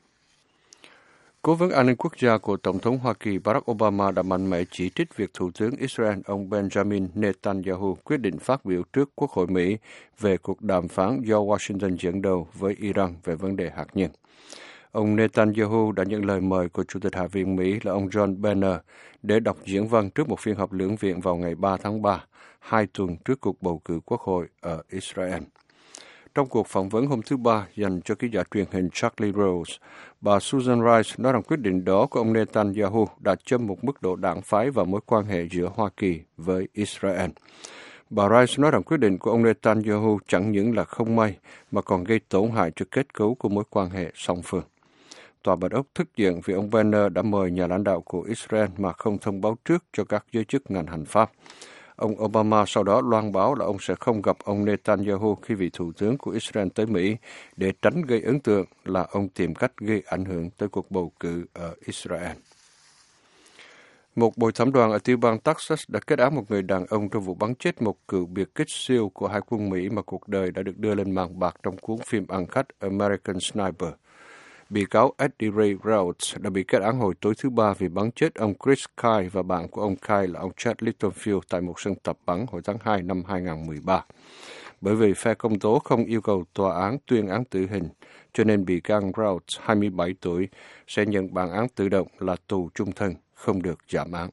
Cố vấn an ninh quốc gia của Tổng thống Hoa Kỳ Barack Obama đã mạnh mẽ chỉ trích việc Thủ tướng Israel ông Benjamin Netanyahu quyết định phát biểu trước Quốc hội Mỹ về cuộc đàm phán do Washington dẫn đầu với Iran về vấn đề hạt nhân. Ông Netanyahu đã nhận lời mời của Chủ tịch Hạ viện Mỹ là ông John Boehner để đọc diễn văn trước một phiên họp lưỡng viện vào ngày 3 tháng 3, 2 tuần trước cuộc bầu cử Quốc hội ở Israel. Trong cuộc phỏng vấn hôm thứ Ba dành cho ký giả truyền hình Charlie Rose, bà Susan Rice nói rằng quyết định đó của ông Netanyahu đã châm một mức độ đảng phái vào mối quan hệ giữa Hoa Kỳ với Israel. Bà Rice nói rằng quyết định của ông Netanyahu chẳng những là không may mà còn gây tổn hại cho kết cấu của mối quan hệ song phương. Tòa Bạch Ốc tức giận vì ông Boehner đã mời nhà lãnh đạo của Israel mà không thông báo trước cho các giới chức ngành hành pháp. Ông Obama sau đó loan báo là ông sẽ không gặp ông Netanyahu khi vị thủ tướng của Israel tới Mỹ để tránh gây ấn tượng là ông tìm cách gây ảnh hưởng tới cuộc bầu cử ở Israel. Một bồi thẩm đoàn ở tiểu bang Texas đã kết án một người đàn ông trong vụ bắn chết một cựu biệt kích siêu của Hải quân Mỹ mà cuộc đời đã được đưa lên màn bạc trong cuốn phim ăn khách American Sniper. Bị cáo Eddie Ray Routh đã bị kết án hồi tối thứ Ba vì bắn chết ông Chris Kyle và bạn của ông Kyle là ông Chad Littlefield tại một sân tập bắn hồi tháng 2 năm 2013. Bởi vì phe công tố không yêu cầu tòa án tuyên án tử hình, cho nên bị can Routh, 27 tuổi, sẽ nhận bản án tự động là tù chung thân, không được giảm án.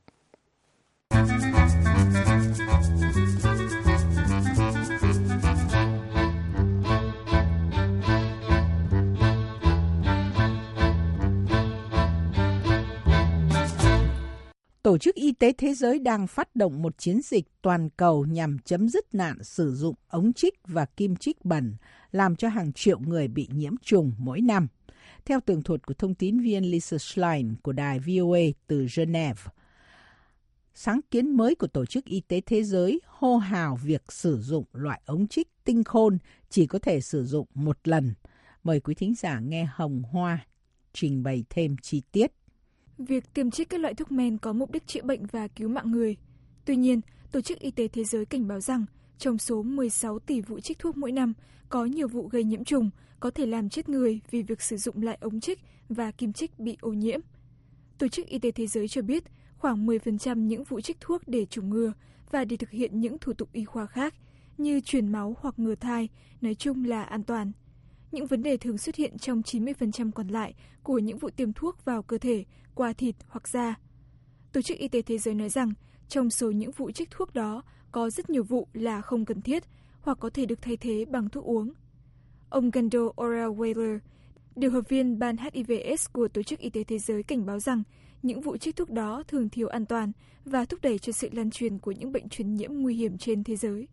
Tổ chức Y tế Thế giới đang phát động một chiến dịch toàn cầu nhằm chấm dứt nạn sử dụng ống trích và kim trích bẩn, làm cho hàng triệu người bị nhiễm trùng mỗi năm. Theo tường thuật của thông tín viên Lisa Schlein của đài VOA từ Geneva, sáng kiến mới của Tổ chức Y tế Thế giới hô hào việc sử dụng loại ống trích tinh khôn chỉ có thể sử dụng một lần. Mời quý thính giả nghe Hồng Hoa trình bày thêm chi tiết. Việc tiêm trích các loại thuốc men có mục đích chữa bệnh và cứu mạng người. Tuy nhiên, Tổ chức Y tế Thế giới cảnh báo rằng trong số 16 tỷ vụ trích thuốc mỗi năm, có nhiều vụ gây nhiễm trùng, có thể làm chết người vì việc sử dụng lại ống trích và kim trích bị ô nhiễm. Tổ chức Y tế Thế giới cho biết khoảng 10% những vụ trích thuốc để chủng ngừa và để thực hiện những thủ tục y khoa khác như truyền máu hoặc ngừa thai, nói chung là an toàn. Những vấn đề thường xuất hiện trong 90% còn lại của những vụ tiêm thuốc vào cơ thể qua thịt hoặc da. Tổ chức Y tế Thế giới nói rằng trong số những vụ trích thuốc đó có rất nhiều vụ là không cần thiết hoặc có thể được thay thế bằng thuốc uống. Ông Gando Orell-Weyler, điều hợp viên ban HIV/AIDS của Tổ chức Y tế Thế giới cảnh báo rằng những vụ trích thuốc đó thường thiếu an toàn và thúc đẩy cho sự lan truyền của những bệnh truyền nhiễm nguy hiểm trên thế giới.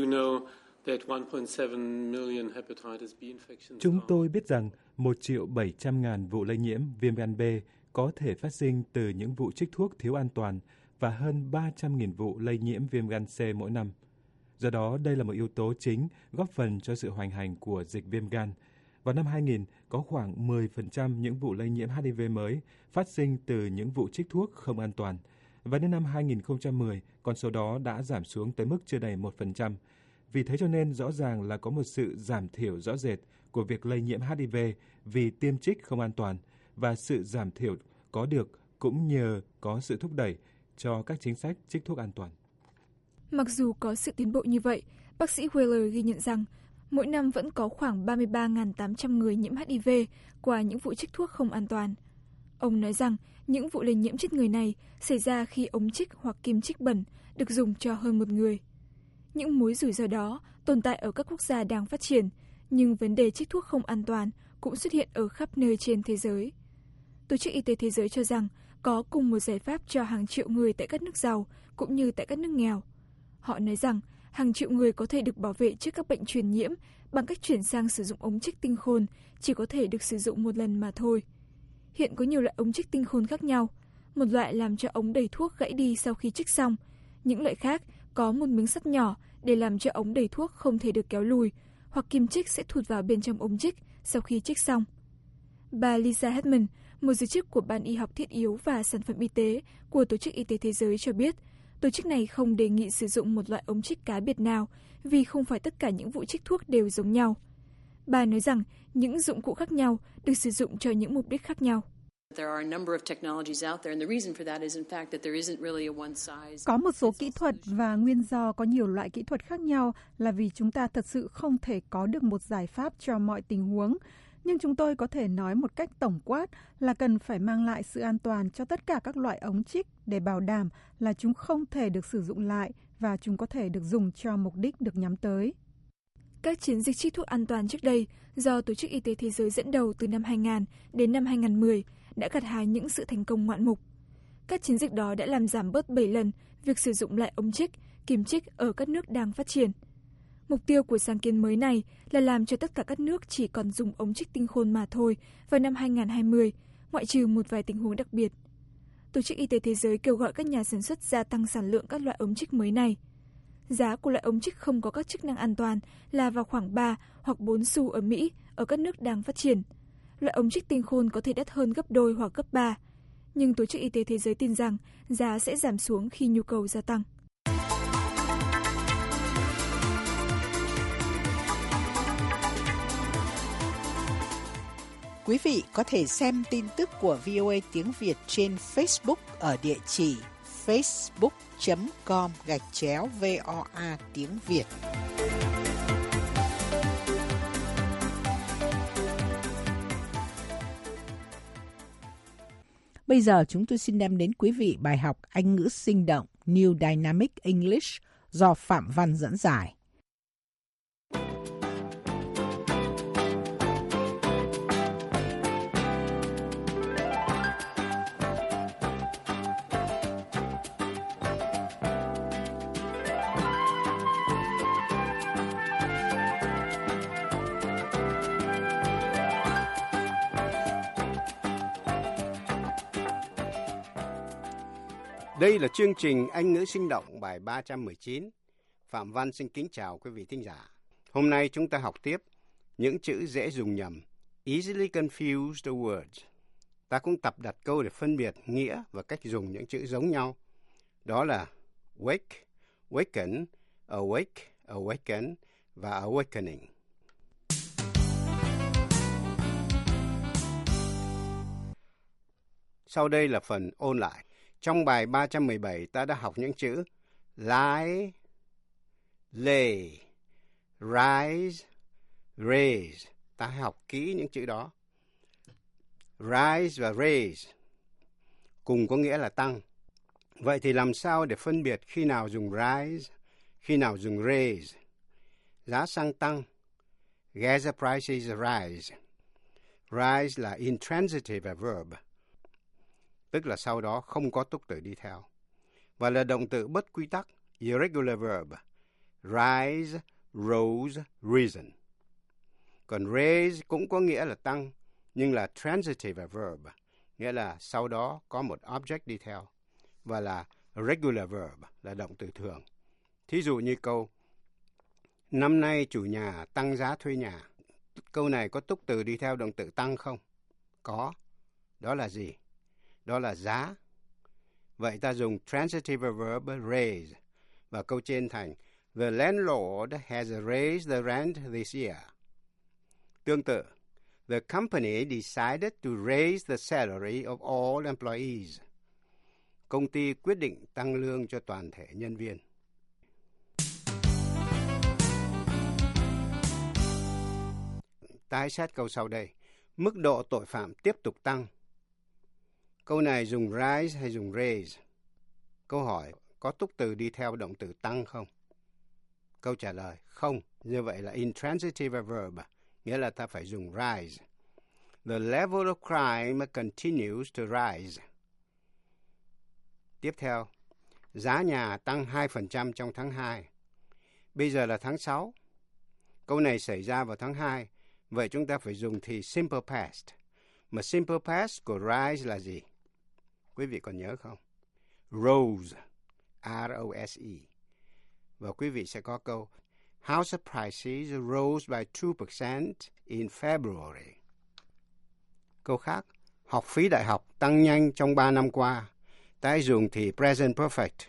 Chúng tôi biết rằng 1.700.000 vụ lây nhiễm viêm gan B có thể phát sinh từ những vụ trích thuốc thiếu an toàn và hơn 300.000 vụ lây nhiễm viêm gan C mỗi năm. Do đó, đây là một yếu tố chính góp phần cho sự hoành hành của dịch viêm gan. Vào năm 2000, có khoảng 10% những vụ lây nhiễm HIV mới phát sinh từ những vụ trích thuốc không an toàn. Và đến năm 2010, con số đó đã giảm xuống tới mức chưa đầy 1%. Vì thế cho nên rõ ràng là có một sự giảm thiểu rõ rệt của việc lây nhiễm HIV vì tiêm trích không an toàn, và sự giảm thiểu có được cũng nhờ có sự thúc đẩy cho các chính sách trích thuốc an toàn. Mặc dù có sự tiến bộ như vậy, bác sĩ Weyler ghi nhận rằng mỗi năm vẫn có khoảng 33.800 người nhiễm HIV qua những vụ trích thuốc không an toàn. Ông nói rằng những vụ lây nhiễm chết người này xảy ra khi ống trích hoặc kim trích bẩn được dùng cho hơn một người. Những mối rủi ro đó tồn tại ở các quốc gia đang phát triển, nhưng vấn đề trích thuốc không an toàn cũng xuất hiện ở khắp nơi trên thế giới. Tổ chức Y tế Thế giới cho rằng có cùng một giải pháp cho hàng triệu người tại các nước giàu cũng như tại các nước nghèo. Họ nói rằng hàng triệu người có thể được bảo vệ trước các bệnh truyền nhiễm bằng cách chuyển sang sử dụng ống trích tinh khôn chỉ có thể được sử dụng một lần mà thôi. Hiện có nhiều loại ống trích tinh khôn khác nhau. Một loại làm cho ống đầy thuốc gãy đi sau khi trích xong. Những loại khác có một miếng sắt nhỏ để làm cho ống đầy thuốc không thể được kéo lùi, hoặc kim trích sẽ thụt vào bên trong ống trích sau khi trích xong. Bà Lisa Hedman, một giới chức của Ban Y học thiết yếu và sản phẩm y tế của Tổ chức Y tế Thế giới cho biết, tổ chức này không đề nghị sử dụng một loại ống trích cá biệt nào vì không phải tất cả những vụ trích thuốc đều giống nhau. Bà nói rằng những dụng cụ khác nhau được sử dụng cho những mục đích khác nhau. Có một số kỹ thuật và nguyên do có nhiều loại kỹ thuật khác nhau là vì chúng ta thật sự không thể có được một giải pháp cho mọi tình huống. Nhưng chúng tôi có thể nói một cách tổng quát là cần phải mang lại sự an toàn cho tất cả các loại ống trích để bảo đảm là chúng không thể được sử dụng lại và chúng có thể được dùng cho mục đích được nhắm tới. Các chiến dịch trích thuốc an toàn trước đây do Tổ chức Y tế Thế giới dẫn đầu từ năm 2000 đến năm 2010 đã gặt hái những sự thành công ngoạn mục. Các chiến dịch đó đã làm giảm bớt 7 lần việc sử dụng lại ống trích, kim trích ở các nước đang phát triển. Mục tiêu của sáng kiến mới này là làm cho tất cả các nước chỉ còn dùng ống trích tinh khôn mà thôi vào năm 2020, ngoại trừ một vài tình huống đặc biệt. Tổ chức Y tế Thế giới kêu gọi các nhà sản xuất gia tăng sản lượng các loại ống trích mới này. Giá của loại ống trích không có các chức năng an toàn là vào khoảng 3 hoặc 4 xu ở Mỹ ở các nước đang phát triển. Loại ống trích tinh khôn có thể đắt hơn gấp đôi hoặc gấp 3, nhưng Tổ chức Y tế Thế giới tin rằng giá sẽ giảm xuống khi nhu cầu gia tăng. Quý vị có thể xem tin tức của VOA tiếng Việt trên Facebook ở địa chỉ facebook.com/VOA tiếng Việt. Bây giờ chúng tôi xin đem đến quý vị bài học Anh ngữ sinh động New Dynamic English do Phạm Văn dẫn giải. Đây là chương trình Anh ngữ sinh động bài 319. Phạm Văn xin kính chào quý vị thính giả. Hôm nay chúng ta học tiếp những chữ dễ dùng nhầm, easily confused words. Ta cũng tập đặt câu để phân biệt nghĩa và cách dùng những chữ giống nhau. Đó là wake, waken, awake, awaken và awakening. Sau đây là phần ôn lại. Trong bài 317 ta đã học những chữ lái, lay, rise, raise. Ta hãy học kỹ những chữ đó. Rise và raise cùng có nghĩa là tăng. Vậy thì làm sao để phân biệt khi nào dùng rise, khi nào dùng raise? Giá xăng tăng, gas prices rise. Rise là intransitive verb, tức là sau đó không có túc từ đi theo, và là động từ bất quy tắc, irregular verb. Rise, rose, risen. Còn raise cũng có nghĩa là tăng, nhưng là transitive verb, nghĩa là sau đó có một object đi theo, và là regular verb, là động từ thường. Thí dụ như câu, năm nay chủ nhà tăng giá thuê nhà. Câu này có túc từ đi theo động từ tăng không? Có. Đó là gì? Đó là giá. Vậy ta dùng transitive verb raise. Và câu trên thành, the landlord has raised the rent this year. Tương tự, the company decided to raise the salary of all employees. Công ty quyết định tăng lương cho toàn thể nhân viên. Tái xét câu sau đây. Mức độ tội phạm tiếp tục tăng. Câu này dùng rise hay dùng raise? Câu hỏi, có túc từ đi theo động từ tăng không? Câu trả lời, không. Như vậy là intransitive verb, nghĩa là ta phải dùng rise. The level of crime continues to rise. Tiếp theo, giá nhà tăng 2% trong tháng 2. Bây giờ là tháng 6. Câu này xảy ra vào tháng 2. Vậy chúng ta phải dùng thì simple past. Mà simple past của rise là gì? Quý vị còn nhớ không? Rose, R-O-S-E. Và quý vị sẽ có câu, house prices rose by 2% in February. Câu khác, học phí đại học tăng nhanh trong 3 năm qua. Ta dùng thì present perfect.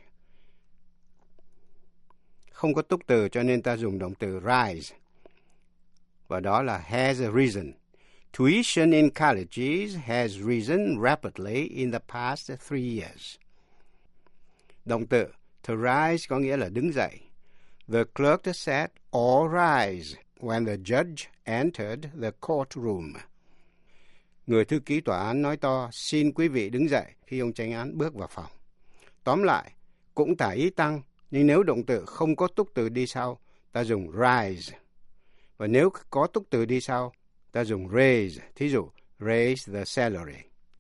Không có túc từ cho nên ta dùng động từ rise. Và đó là has risen. Tuition in colleges has risen rapidly in the past 3 years. Động từ to rise có nghĩa là đứng dậy. The clerk said, all rise when the judge entered the courtroom. Người thư ký tòa án nói to, xin quý vị đứng dậy khi ông chánh án bước vào phòng. Tóm lại, cũng tả ý tăng, nhưng nếu động từ không có túc từ đi sau, ta dùng rise. Và nếu có túc từ đi sau, ta dùng raise. Thí dụ, raise the salary.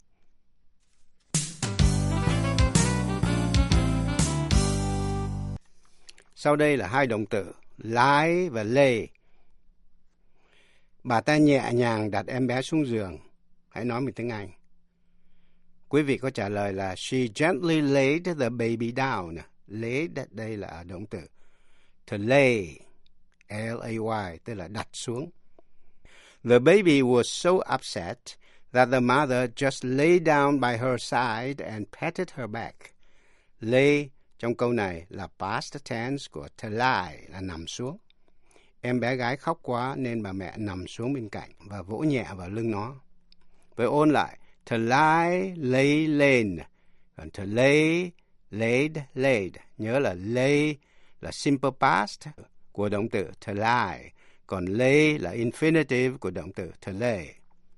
Sau đây là hai động từ, lie và lay. Bà ta nhẹ nhàng đặt em bé xuống giường. Hãy nói bằng tiếng Anh. Quý vị có trả lời là she gently laid the baby down. Laid đây là động từ. To lay, L-A-Y, tức là đặt xuống. The baby was so upset that the mother just lay down by her side and patted her back. Lay trong câu này là past tense của to lie, là nằm xuống. Em bé gái khóc quá nên bà mẹ nằm xuống bên cạnh và vỗ nhẹ vào lưng nó. Vậy ôn lại, to lie, lay, lên. Còn to lay, laid, laid. Nhớ là lay là simple past của động từ to lie. Còn lay là infinitive của động từ to lay.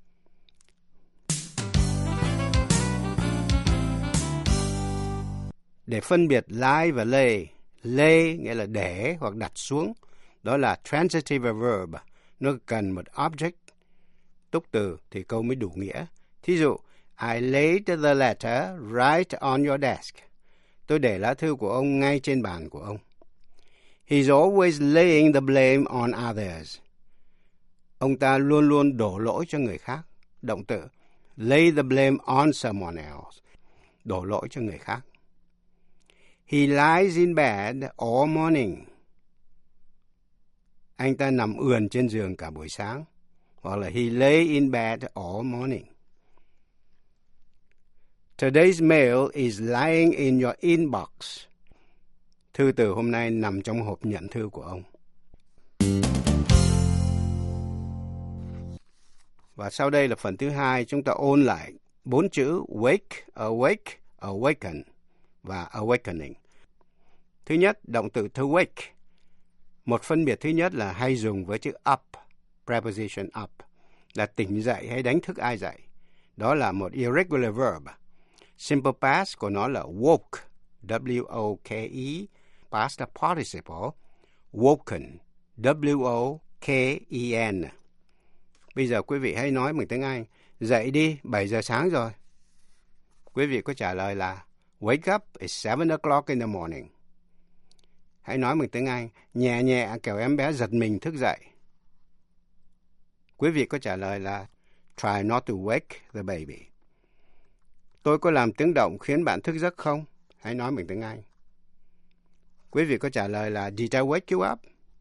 Để phân biệt lie và lay nghĩa là để hoặc đặt xuống. Đó là transitive verb. Nó cần một object. Túc từ thì câu mới đủ nghĩa. Thí dụ, I laid the letter right on your desk. Tôi để lá thư của ông ngay trên bàn của ông. He's always laying the blame on others. Ông ta luôn luôn đổ lỗi cho người khác. Động từ, lay the blame on someone else. Đổ lỗi cho người khác. He lies in bed all morning. Anh ta nằm ườn trên giường cả buổi sáng. Hoặc là he lay in bed all morning. Today's mail is lying in your inbox. Thư từ hôm nay nằm trong hộp nhận thư của ông. Và sau đây là phần thứ hai, chúng ta ôn lại 4 chữ wake, awake, awaken và awakening. Thứ nhất, động từ to wake. Một phân biệt thứ nhất là hay dùng với chữ up, preposition up, là tỉnh dậy hay đánh thức ai dậy. Đó là một irregular verb. Simple past của nó là woke, W-O-K-E, past participle, woken, W-O-K-E-N. Bây giờ quý vị hãy nói bằng tiếng Anh, dậy đi, 7 giờ sáng rồi. Quý vị có trả lời là wake up, it's 7 o'clock in the morning. Hãy nói bằng tiếng Anh, nhẹ nhẹ kẻo em bé giật mình thức dậy. Quý vị có trả lời là try not to wake the baby. Tôi có làm tiếng động khiến bạn thức giấc không? Hãy nói bằng tiếng Anh. Quý vị có trả lời là did I wake you up?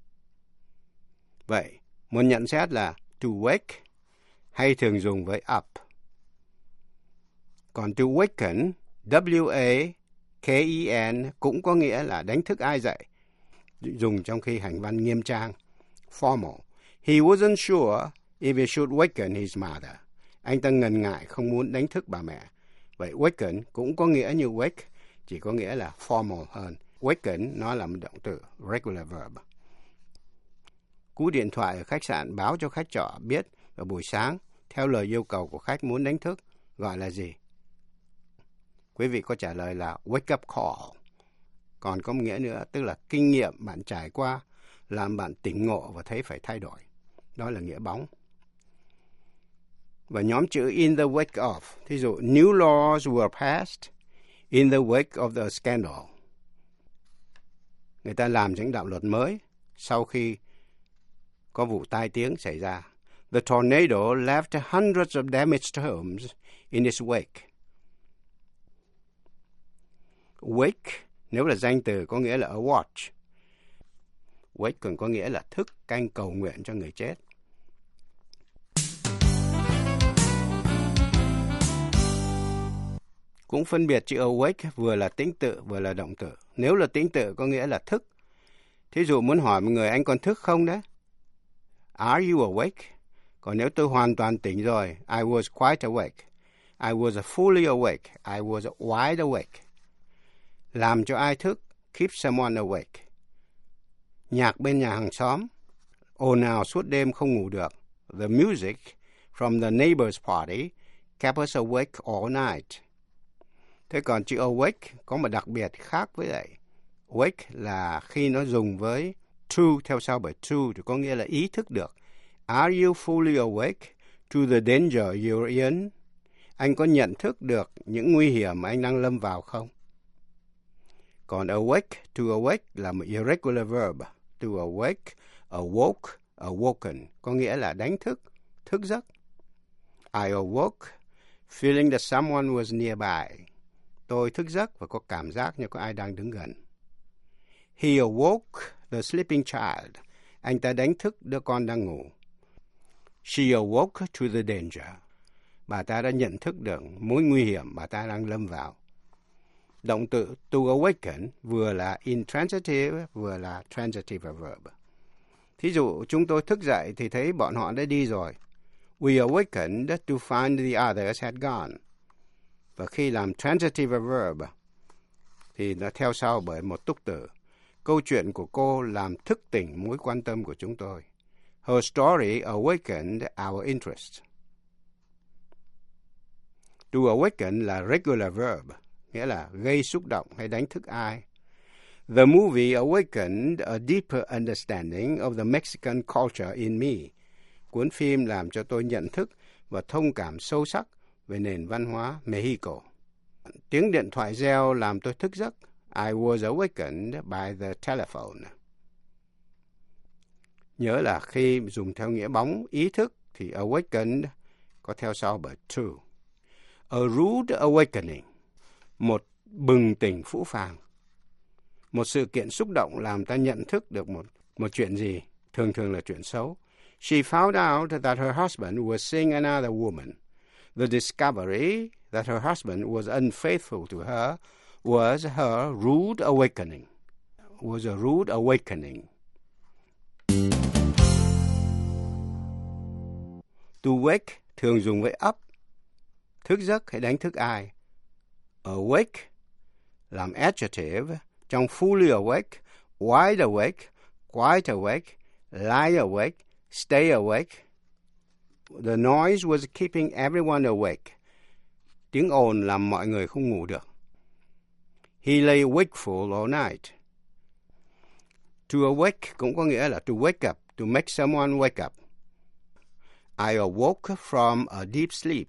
Vậy, một nhận xét là to wake hay thường dùng với up. Còn to waken, W-A-K-E-N cũng có nghĩa là đánh thức ai dậy, dùng trong khi hành văn nghiêm trang, formal. He wasn't sure if he should waken his mother. Anh ta ngần ngại không muốn đánh thức bà mẹ. Vậy waken cũng có nghĩa như wake, chỉ có nghĩa là formal hơn. Waken nó là một động từ regular verb. Cú điện thoại ở khách sạn báo cho khách trọ biết vào buổi sáng, theo lời yêu cầu của khách muốn đánh thức, gọi là gì? Quý vị có trả lời là wake up call. Còn có một nghĩa nữa, tức là kinh nghiệm bạn trải qua, làm bạn tỉnh ngộ và thấy phải thay đổi. Đó là nghĩa bóng. Và nhóm chữ in the wake of, thí dụ, new laws were passed in the wake of the scandal. Người ta làm những đạo luật mới sau khi có vụ tai tiếng xảy ra. The tornado left hundreds of damaged homes in its wake. Wake, nếu là danh từ, có nghĩa là a watch. Wake còn có nghĩa là thức canh cầu nguyện cho người chết. Cũng phân biệt chữ awake vừa là tính tự vừa là động từ. Nếu là tính tự có nghĩa là thức. Thí dụ muốn hỏi một người anh còn thức không đấy? Are you awake? Còn nếu tôi hoàn toàn tỉnh rồi, I was quite awake. I was fully awake. I was wide awake. Làm cho ai thức, keep someone awake. Nhạc bên nhà hàng xóm, ồn ào suốt đêm không ngủ được. The music from the neighbor's party kept us awake all night. Thế còn chữ awake có một đặc biệt khác với lại wake là khi nó dùng với to theo sau bởi to thì có nghĩa là ý thức được. Are you fully awake to the danger you're in? Anh có nhận thức được những nguy hiểm mà anh đang lâm vào không? Còn awake, to awake là một irregular verb. To awake, awoke, awoken, có nghĩa là đánh thức, thức giấc. I awoke, feeling that someone was nearby. Tôi thức giấc và có cảm giác như có ai đang đứng gần. He awoke the sleeping child. Anh ta đánh thức đứa con đang ngủ. She awoke to the danger. Bà ta đã nhận thức được mối nguy hiểm bà ta đang lâm vào. Động từ to awaken vừa là intransitive vừa là transitive verb. Thí dụ chúng tôi thức dậy thì thấy bọn họ đã đi rồi. We awakened to find the others had gone. Và khi làm transitive verb thì nó theo sau bởi một túc từ. Câu chuyện của cô làm thức tỉnh mối quan tâm của chúng tôi. Her story awakened our interest. To awaken là regular verb, nghĩa là gây xúc động hay đánh thức ai. The movie awakened a deeper understanding of the Mexican culture in me. Cuốn phim làm cho tôi nhận thức và thông cảm sâu sắc về nền văn hóa Mexico. Tiếng điện thoại reo làm tôi thức giấc. I was awakened by the telephone. Nhớ là khi dùng theo nghĩa bóng ý thức thì awakened có theo sau bởi to. A rude awakening, một bừng tỉnh phũ phàng. Một sự kiện xúc động làm ta nhận thức được một chuyện gì, thường thường là chuyện xấu. She found out that her husband was seeing another woman. The discovery that her husband was unfaithful to her was her rude awakening. Was a rude awakening. To wake thường dùng với up, thức giấc hay đánh thức ai. Awake làm adjective trong fully awake, wide awake, Wide awake, lie awake, stay awake. The noise was keeping everyone awake. Tiếng ồn làm mọi người không ngủ được. He lay wakeful all night. To awake cũng có nghĩa là to wake up, to make someone wake up. I awoke from a deep sleep.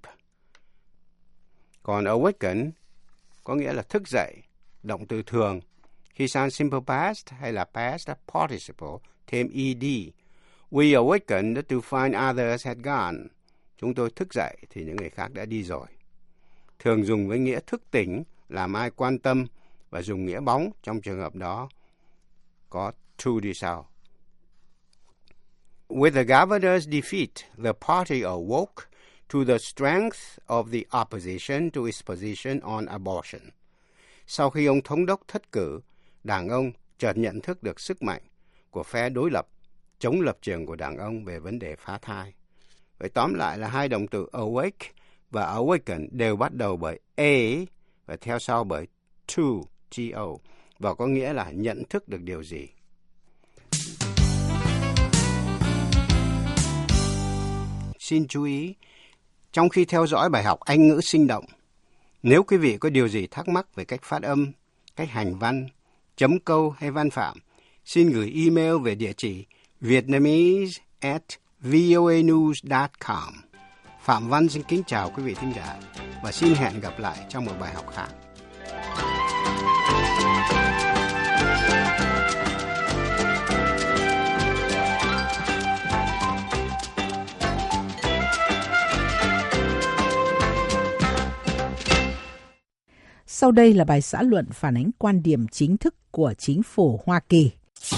Còn awaken có nghĩa là thức dậy, động từ thường. Khi sang simple past hay là past participle, thêm ed. We awakened to find others had gone. Chúng tôi thức dậy thì những người khác đã đi rồi. Thường dùng với nghĩa thức tỉnh, làm ai quan tâm, và dùng nghĩa bóng trong trường hợp đó có to đi sau. With the governor's defeat, the party awoke to the strength of the opposition to its position on abortion. Sau khi ông thống đốc thất cử, đảng ông chợt nhận thức được sức mạnh của phe đối lập, chống lập trường của đảng ông về vấn đề phá thai. Vậy tóm lại là hai động từ awake và awaken đều bắt đầu bởi a và theo sau bởi to, to, và có nghĩa là nhận thức được điều gì. Xin chú ý, trong khi theo dõi bài học Anh ngữ sinh động, nếu quý vị có điều gì thắc mắc về cách phát âm, cách hành văn, chấm câu hay văn phạm, xin gửi email về địa chỉ vietnamese@voanews.com. Phạm Văn xin kính chào quý vị thính giả và xin hẹn gặp lại trong một bài học khác. Sau đây là bài xã luận phản ánh quan điểm chính thức của chính phủ Hoa Kỳ.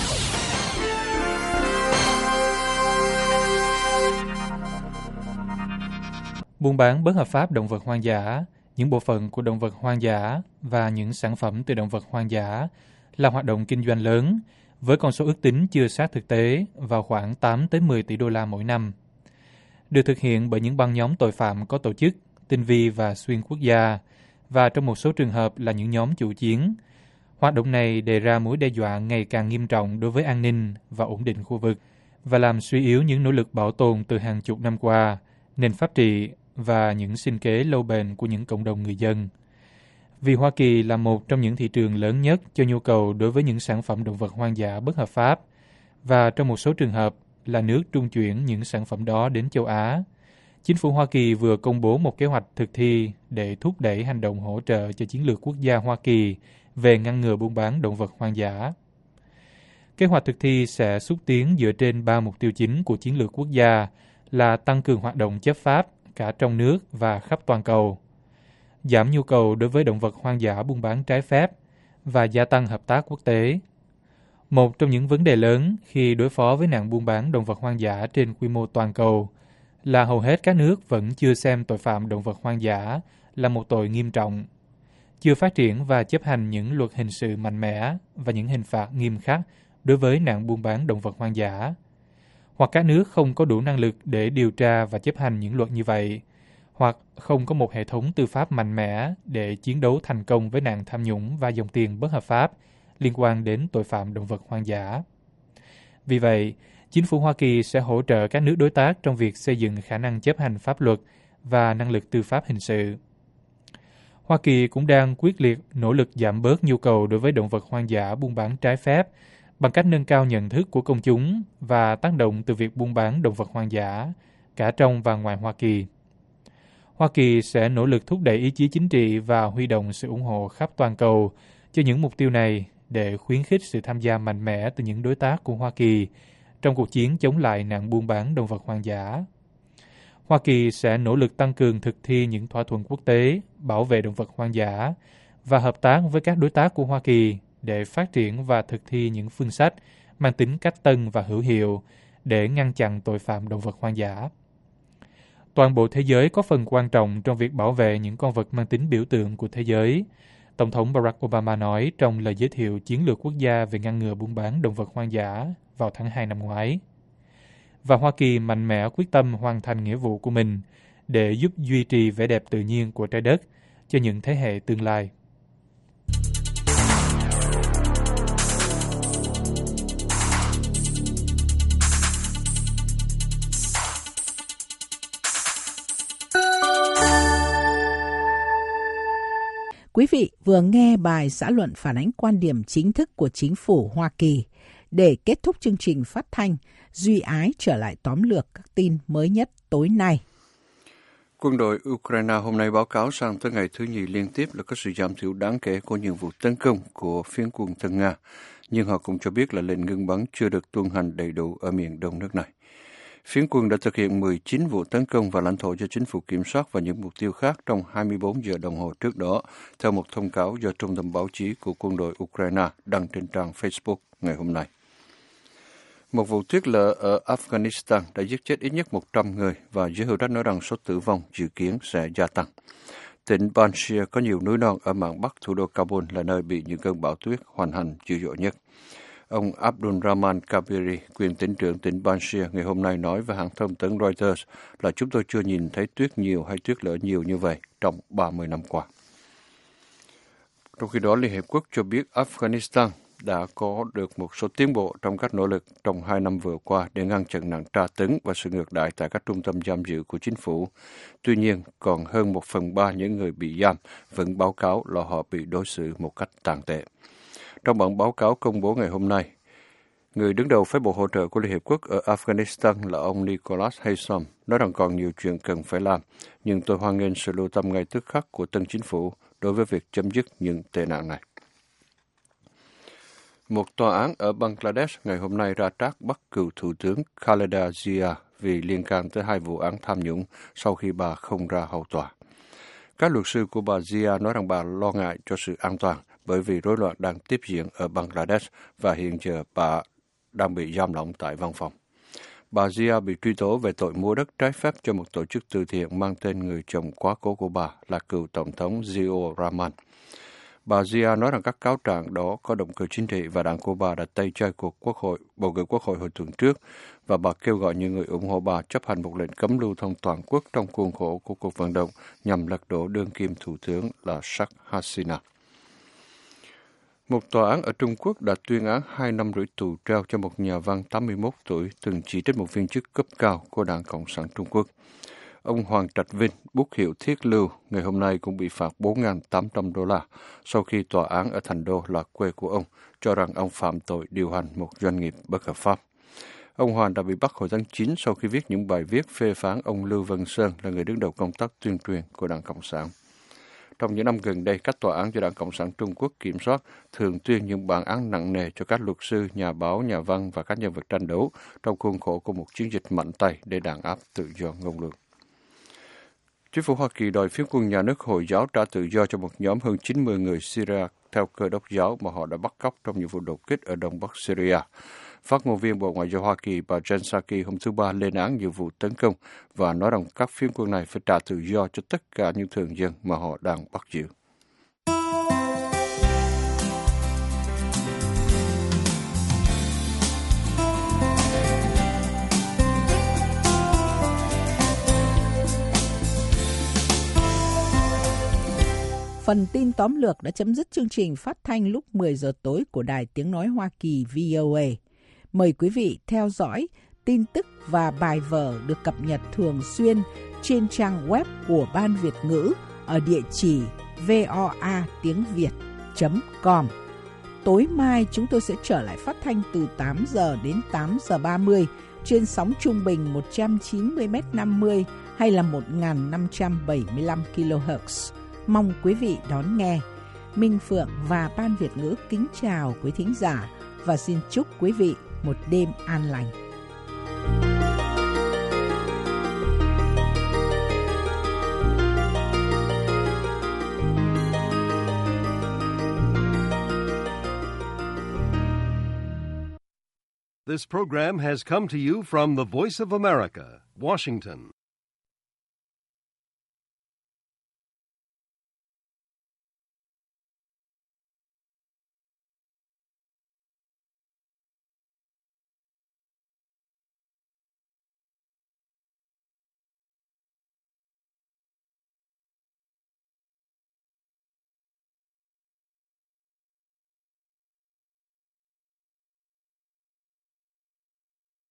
Buôn bán bất hợp pháp động vật hoang dã, những bộ phận của động vật hoang dã và những sản phẩm từ động vật hoang dã là hoạt động kinh doanh lớn, với con số ước tính chưa sát thực tế vào khoảng 8 tới 10 tỷ đô la mỗi năm. Được thực hiện bởi những băng nhóm tội phạm có tổ chức, tinh vi và xuyên quốc gia, và trong một số trường hợp là những nhóm chủ chiến. Hoạt động này đề ra mối đe dọa ngày càng nghiêm trọng đối với an ninh và ổn định khu vực, và làm suy yếu những nỗ lực bảo tồn từ hàng chục năm qua, nền pháp trị và những sinh kế lâu bền của những cộng đồng người dân. Vì Hoa Kỳ là một trong những thị trường lớn nhất cho nhu cầu đối với những sản phẩm động vật hoang dã bất hợp pháp, và trong một số trường hợp là nước trung chuyển những sản phẩm đó đến châu Á, chính phủ Hoa Kỳ vừa công bố một kế hoạch thực thi để thúc đẩy hành động hỗ trợ cho chiến lược quốc gia Hoa Kỳ về ngăn ngừa buôn bán động vật hoang dã. Kế hoạch thực thi sẽ xúc tiến dựa trên 3 mục tiêu chính của chiến lược quốc gia là tăng cường hoạt động chấp pháp cả trong nước và khắp toàn cầu, giảm nhu cầu đối với động vật hoang dã buôn bán trái phép và gia tăng hợp tác quốc tế. Một trong những vấn đề lớn khi đối phó với nạn buôn bán động vật hoang dã trên quy mô toàn cầu là hầu hết các nước vẫn chưa xem tội phạm động vật hoang dã là một tội nghiêm trọng, chưa phát triển và chấp hành những luật hình sự mạnh mẽ và những hình phạt nghiêm khắc đối với nạn buôn bán động vật hoang dã, hoặc các nước không có đủ năng lực để điều tra và chấp hành những luật như vậy, hoặc không có một hệ thống tư pháp mạnh mẽ để chiến đấu thành công với nạn tham nhũng và dòng tiền bất hợp pháp liên quan đến tội phạm động vật hoang dã. Vì vậy, chính phủ Hoa Kỳ sẽ hỗ trợ các nước đối tác trong việc xây dựng khả năng chấp hành pháp luật và năng lực tư pháp hình sự. Hoa Kỳ cũng đang quyết liệt nỗ lực giảm bớt nhu cầu đối với động vật hoang dã buôn bán trái phép bằng cách nâng cao nhận thức của công chúng và tác động từ việc buôn bán động vật hoang dã cả trong và ngoài Hoa Kỳ. Hoa Kỳ sẽ nỗ lực thúc đẩy ý chí chính trị và huy động sự ủng hộ khắp toàn cầu cho những mục tiêu này để khuyến khích sự tham gia mạnh mẽ từ những đối tác của Hoa Kỳ trong cuộc chiến chống lại nạn buôn bán động vật hoang dã. Hoa Kỳ sẽ nỗ lực tăng cường thực thi những thỏa thuận quốc tế bảo vệ động vật hoang dã và hợp tác với các đối tác của Hoa Kỳ để phát triển và thực thi những phương sách mang tính cách tân và hữu hiệu để ngăn chặn tội phạm động vật hoang dã. Toàn bộ thế giới có phần quan trọng trong việc bảo vệ những con vật mang tính biểu tượng của thế giới, Tổng thống Barack Obama nói trong lời giới thiệu chiến lược quốc gia về ngăn ngừa buôn bán động vật hoang dã vào tháng 2 năm ngoái. Và Hoa Kỳ mạnh mẽ quyết tâm hoàn thành nghĩa vụ của mình để giúp duy trì vẻ đẹp tự nhiên của trái đất cho những thế hệ tương lai. Quý vị vừa nghe bài xã luận phản ánh quan điểm chính thức của chính phủ Hoa Kỳ. Để kết thúc chương trình phát thanh, Duy Ái trở lại tóm lược các tin mới nhất tối nay. Quân đội Ukraine hôm nay báo cáo sang tới ngày thứ nhì liên tiếp là có sự giảm thiểu đáng kể của những vụ tấn công của phiến quân thân Nga, nhưng họ cũng cho biết là lệnh ngừng bắn chưa được tuân hành đầy đủ ở miền đông nước này. Phiến quân đã thực hiện 19 vụ tấn công vào lãnh thổ do chính phủ kiểm soát và những mục tiêu khác trong 24 giờ đồng hồ trước đó, theo một thông cáo do Trung tâm Báo chí của quân đội Ukraine đăng trên trang Facebook ngày hôm nay. Một vụ tuyết lở ở Afghanistan đã giết chết ít nhất 100 người và giới hữu trách nói rằng số tử vong dự kiến sẽ gia tăng. Tỉnh Panjshir có nhiều núi non ở mạn bắc thủ đô Kabul là nơi bị những cơn bão tuyết hoành hành dữ dội nhất. Ông Abdul Rahman Kabiri, quyền tỉnh trưởng tỉnh Panjshir, ngày hôm nay nói với hãng thông tấn Reuters là chúng tôi chưa nhìn thấy tuyết nhiều hay tuyết lở nhiều như vậy trong 30 năm qua. Trong khi đó, Liên Hiệp Quốc cho biết Afghanistan đã có được một số tiến bộ trong các nỗ lực trong 2 năm vừa qua để ngăn chặn nạn tra tấn và sự ngược đãi tại các trung tâm giam giữ của chính phủ. Tuy nhiên, còn hơn 1/3 những người bị giam vẫn báo cáo là họ bị đối xử một cách tàn tệ. Trong bản báo cáo công bố ngày hôm nay, người đứng đầu phái bộ hỗ trợ của Liên Hiệp Quốc ở Afghanistan là ông Nicholas Haysom nói rằng còn nhiều chuyện cần phải làm, nhưng tôi hoan nghênh sự lưu tâm ngay tức khắc của tân chính phủ đối với việc chấm dứt những tệ nạn này. Một tòa án ở Bangladesh ngày hôm nay ra trác bắt cựu Thủ tướng Khaleda Zia vì liên can tới 2 vụ án tham nhũng sau khi bà không ra hầu tòa. Các luật sư của bà Zia nói rằng bà lo ngại cho sự an toàn bởi vì rối loạn đang tiếp diễn ở Bangladesh và hiện giờ bà đang bị giam lỏng tại văn phòng. Bà Zia bị truy tố về tội mua đất trái phép cho một tổ chức từ thiện mang tên người chồng quá cố của bà là cựu Tổng thống Ziaur Rahman. Bà Zia nói rằng các cáo trạng đó có động cơ chính trị và đảng của bà đã tẩy chay cuộc bầu cử quốc hội hồi tuần trước, và bà kêu gọi những người ủng hộ bà chấp hành một lệnh cấm lưu thông toàn quốc trong khuôn khổ của cuộc vận động nhằm lật đổ đương kim thủ tướng là Sheikh Hasina. Một tòa án ở Trung Quốc đã tuyên án 2 năm rưỡi tù treo cho một nhà văn 81 tuổi từng chỉ trích một viên chức cấp cao của Đảng Cộng sản Trung Quốc. Ông Hoàng Trạch Vinh, bút hiệu Thiết Lưu, ngày hôm nay cũng bị phạt $4.800 sau khi tòa án ở Thành Đô là quê của ông cho rằng ông phạm tội điều hành một doanh nghiệp bất hợp pháp. Ông Hoàng đã bị bắt hồi tháng 9 sau khi viết những bài viết phê phán ông Lưu Văn Sơn là người đứng đầu công tác tuyên truyền của Đảng Cộng sản. Trong những năm gần đây, các tòa án do Đảng Cộng sản Trung Quốc kiểm soát thường tuyên những bản án nặng nề cho các luật sư, nhà báo, nhà văn và các nhân vật tranh đấu trong khuôn khổ của một chiến dịch mạnh tay để đàn áp tự do ngôn luận. Chính phủ Hoa Kỳ đòi phiến quân nhà nước Hồi giáo trả tự do cho một nhóm hơn 90 người Syria theo Cơ đốc giáo mà họ đã bắt cóc trong những vụ đột kích ở đông bắc Syria. Phát ngôn viên Bộ Ngoại giao Hoa Kỳ bà Jen Psaki hôm thứ Ba lên án nhiều vụ tấn công và nói rằng các phiến quân này phải trả tự do cho tất cả những thường dân mà họ đang bắt giữ. Phần tin tóm lược đã chấm dứt chương trình phát thanh lúc 10 giờ tối của Đài Tiếng Nói Hoa Kỳ VOA. Mời quý vị theo dõi tin tức và bài vở được cập nhật thường xuyên trên trang web của Ban Việt ngữ ở địa chỉ voatiếngviet.com. Tối mai chúng tôi sẽ trở lại phát thanh từ 8 giờ đến 8 giờ 30 trên sóng trung bình 190m50 hay là 1575 kHz. Mong quý vị đón nghe. Minh Phượng và Ban Việt ngữ kính chào quý thính giả và xin chúc quý vị một đêm an lành. This program has come to you from the Voice of America, Washington.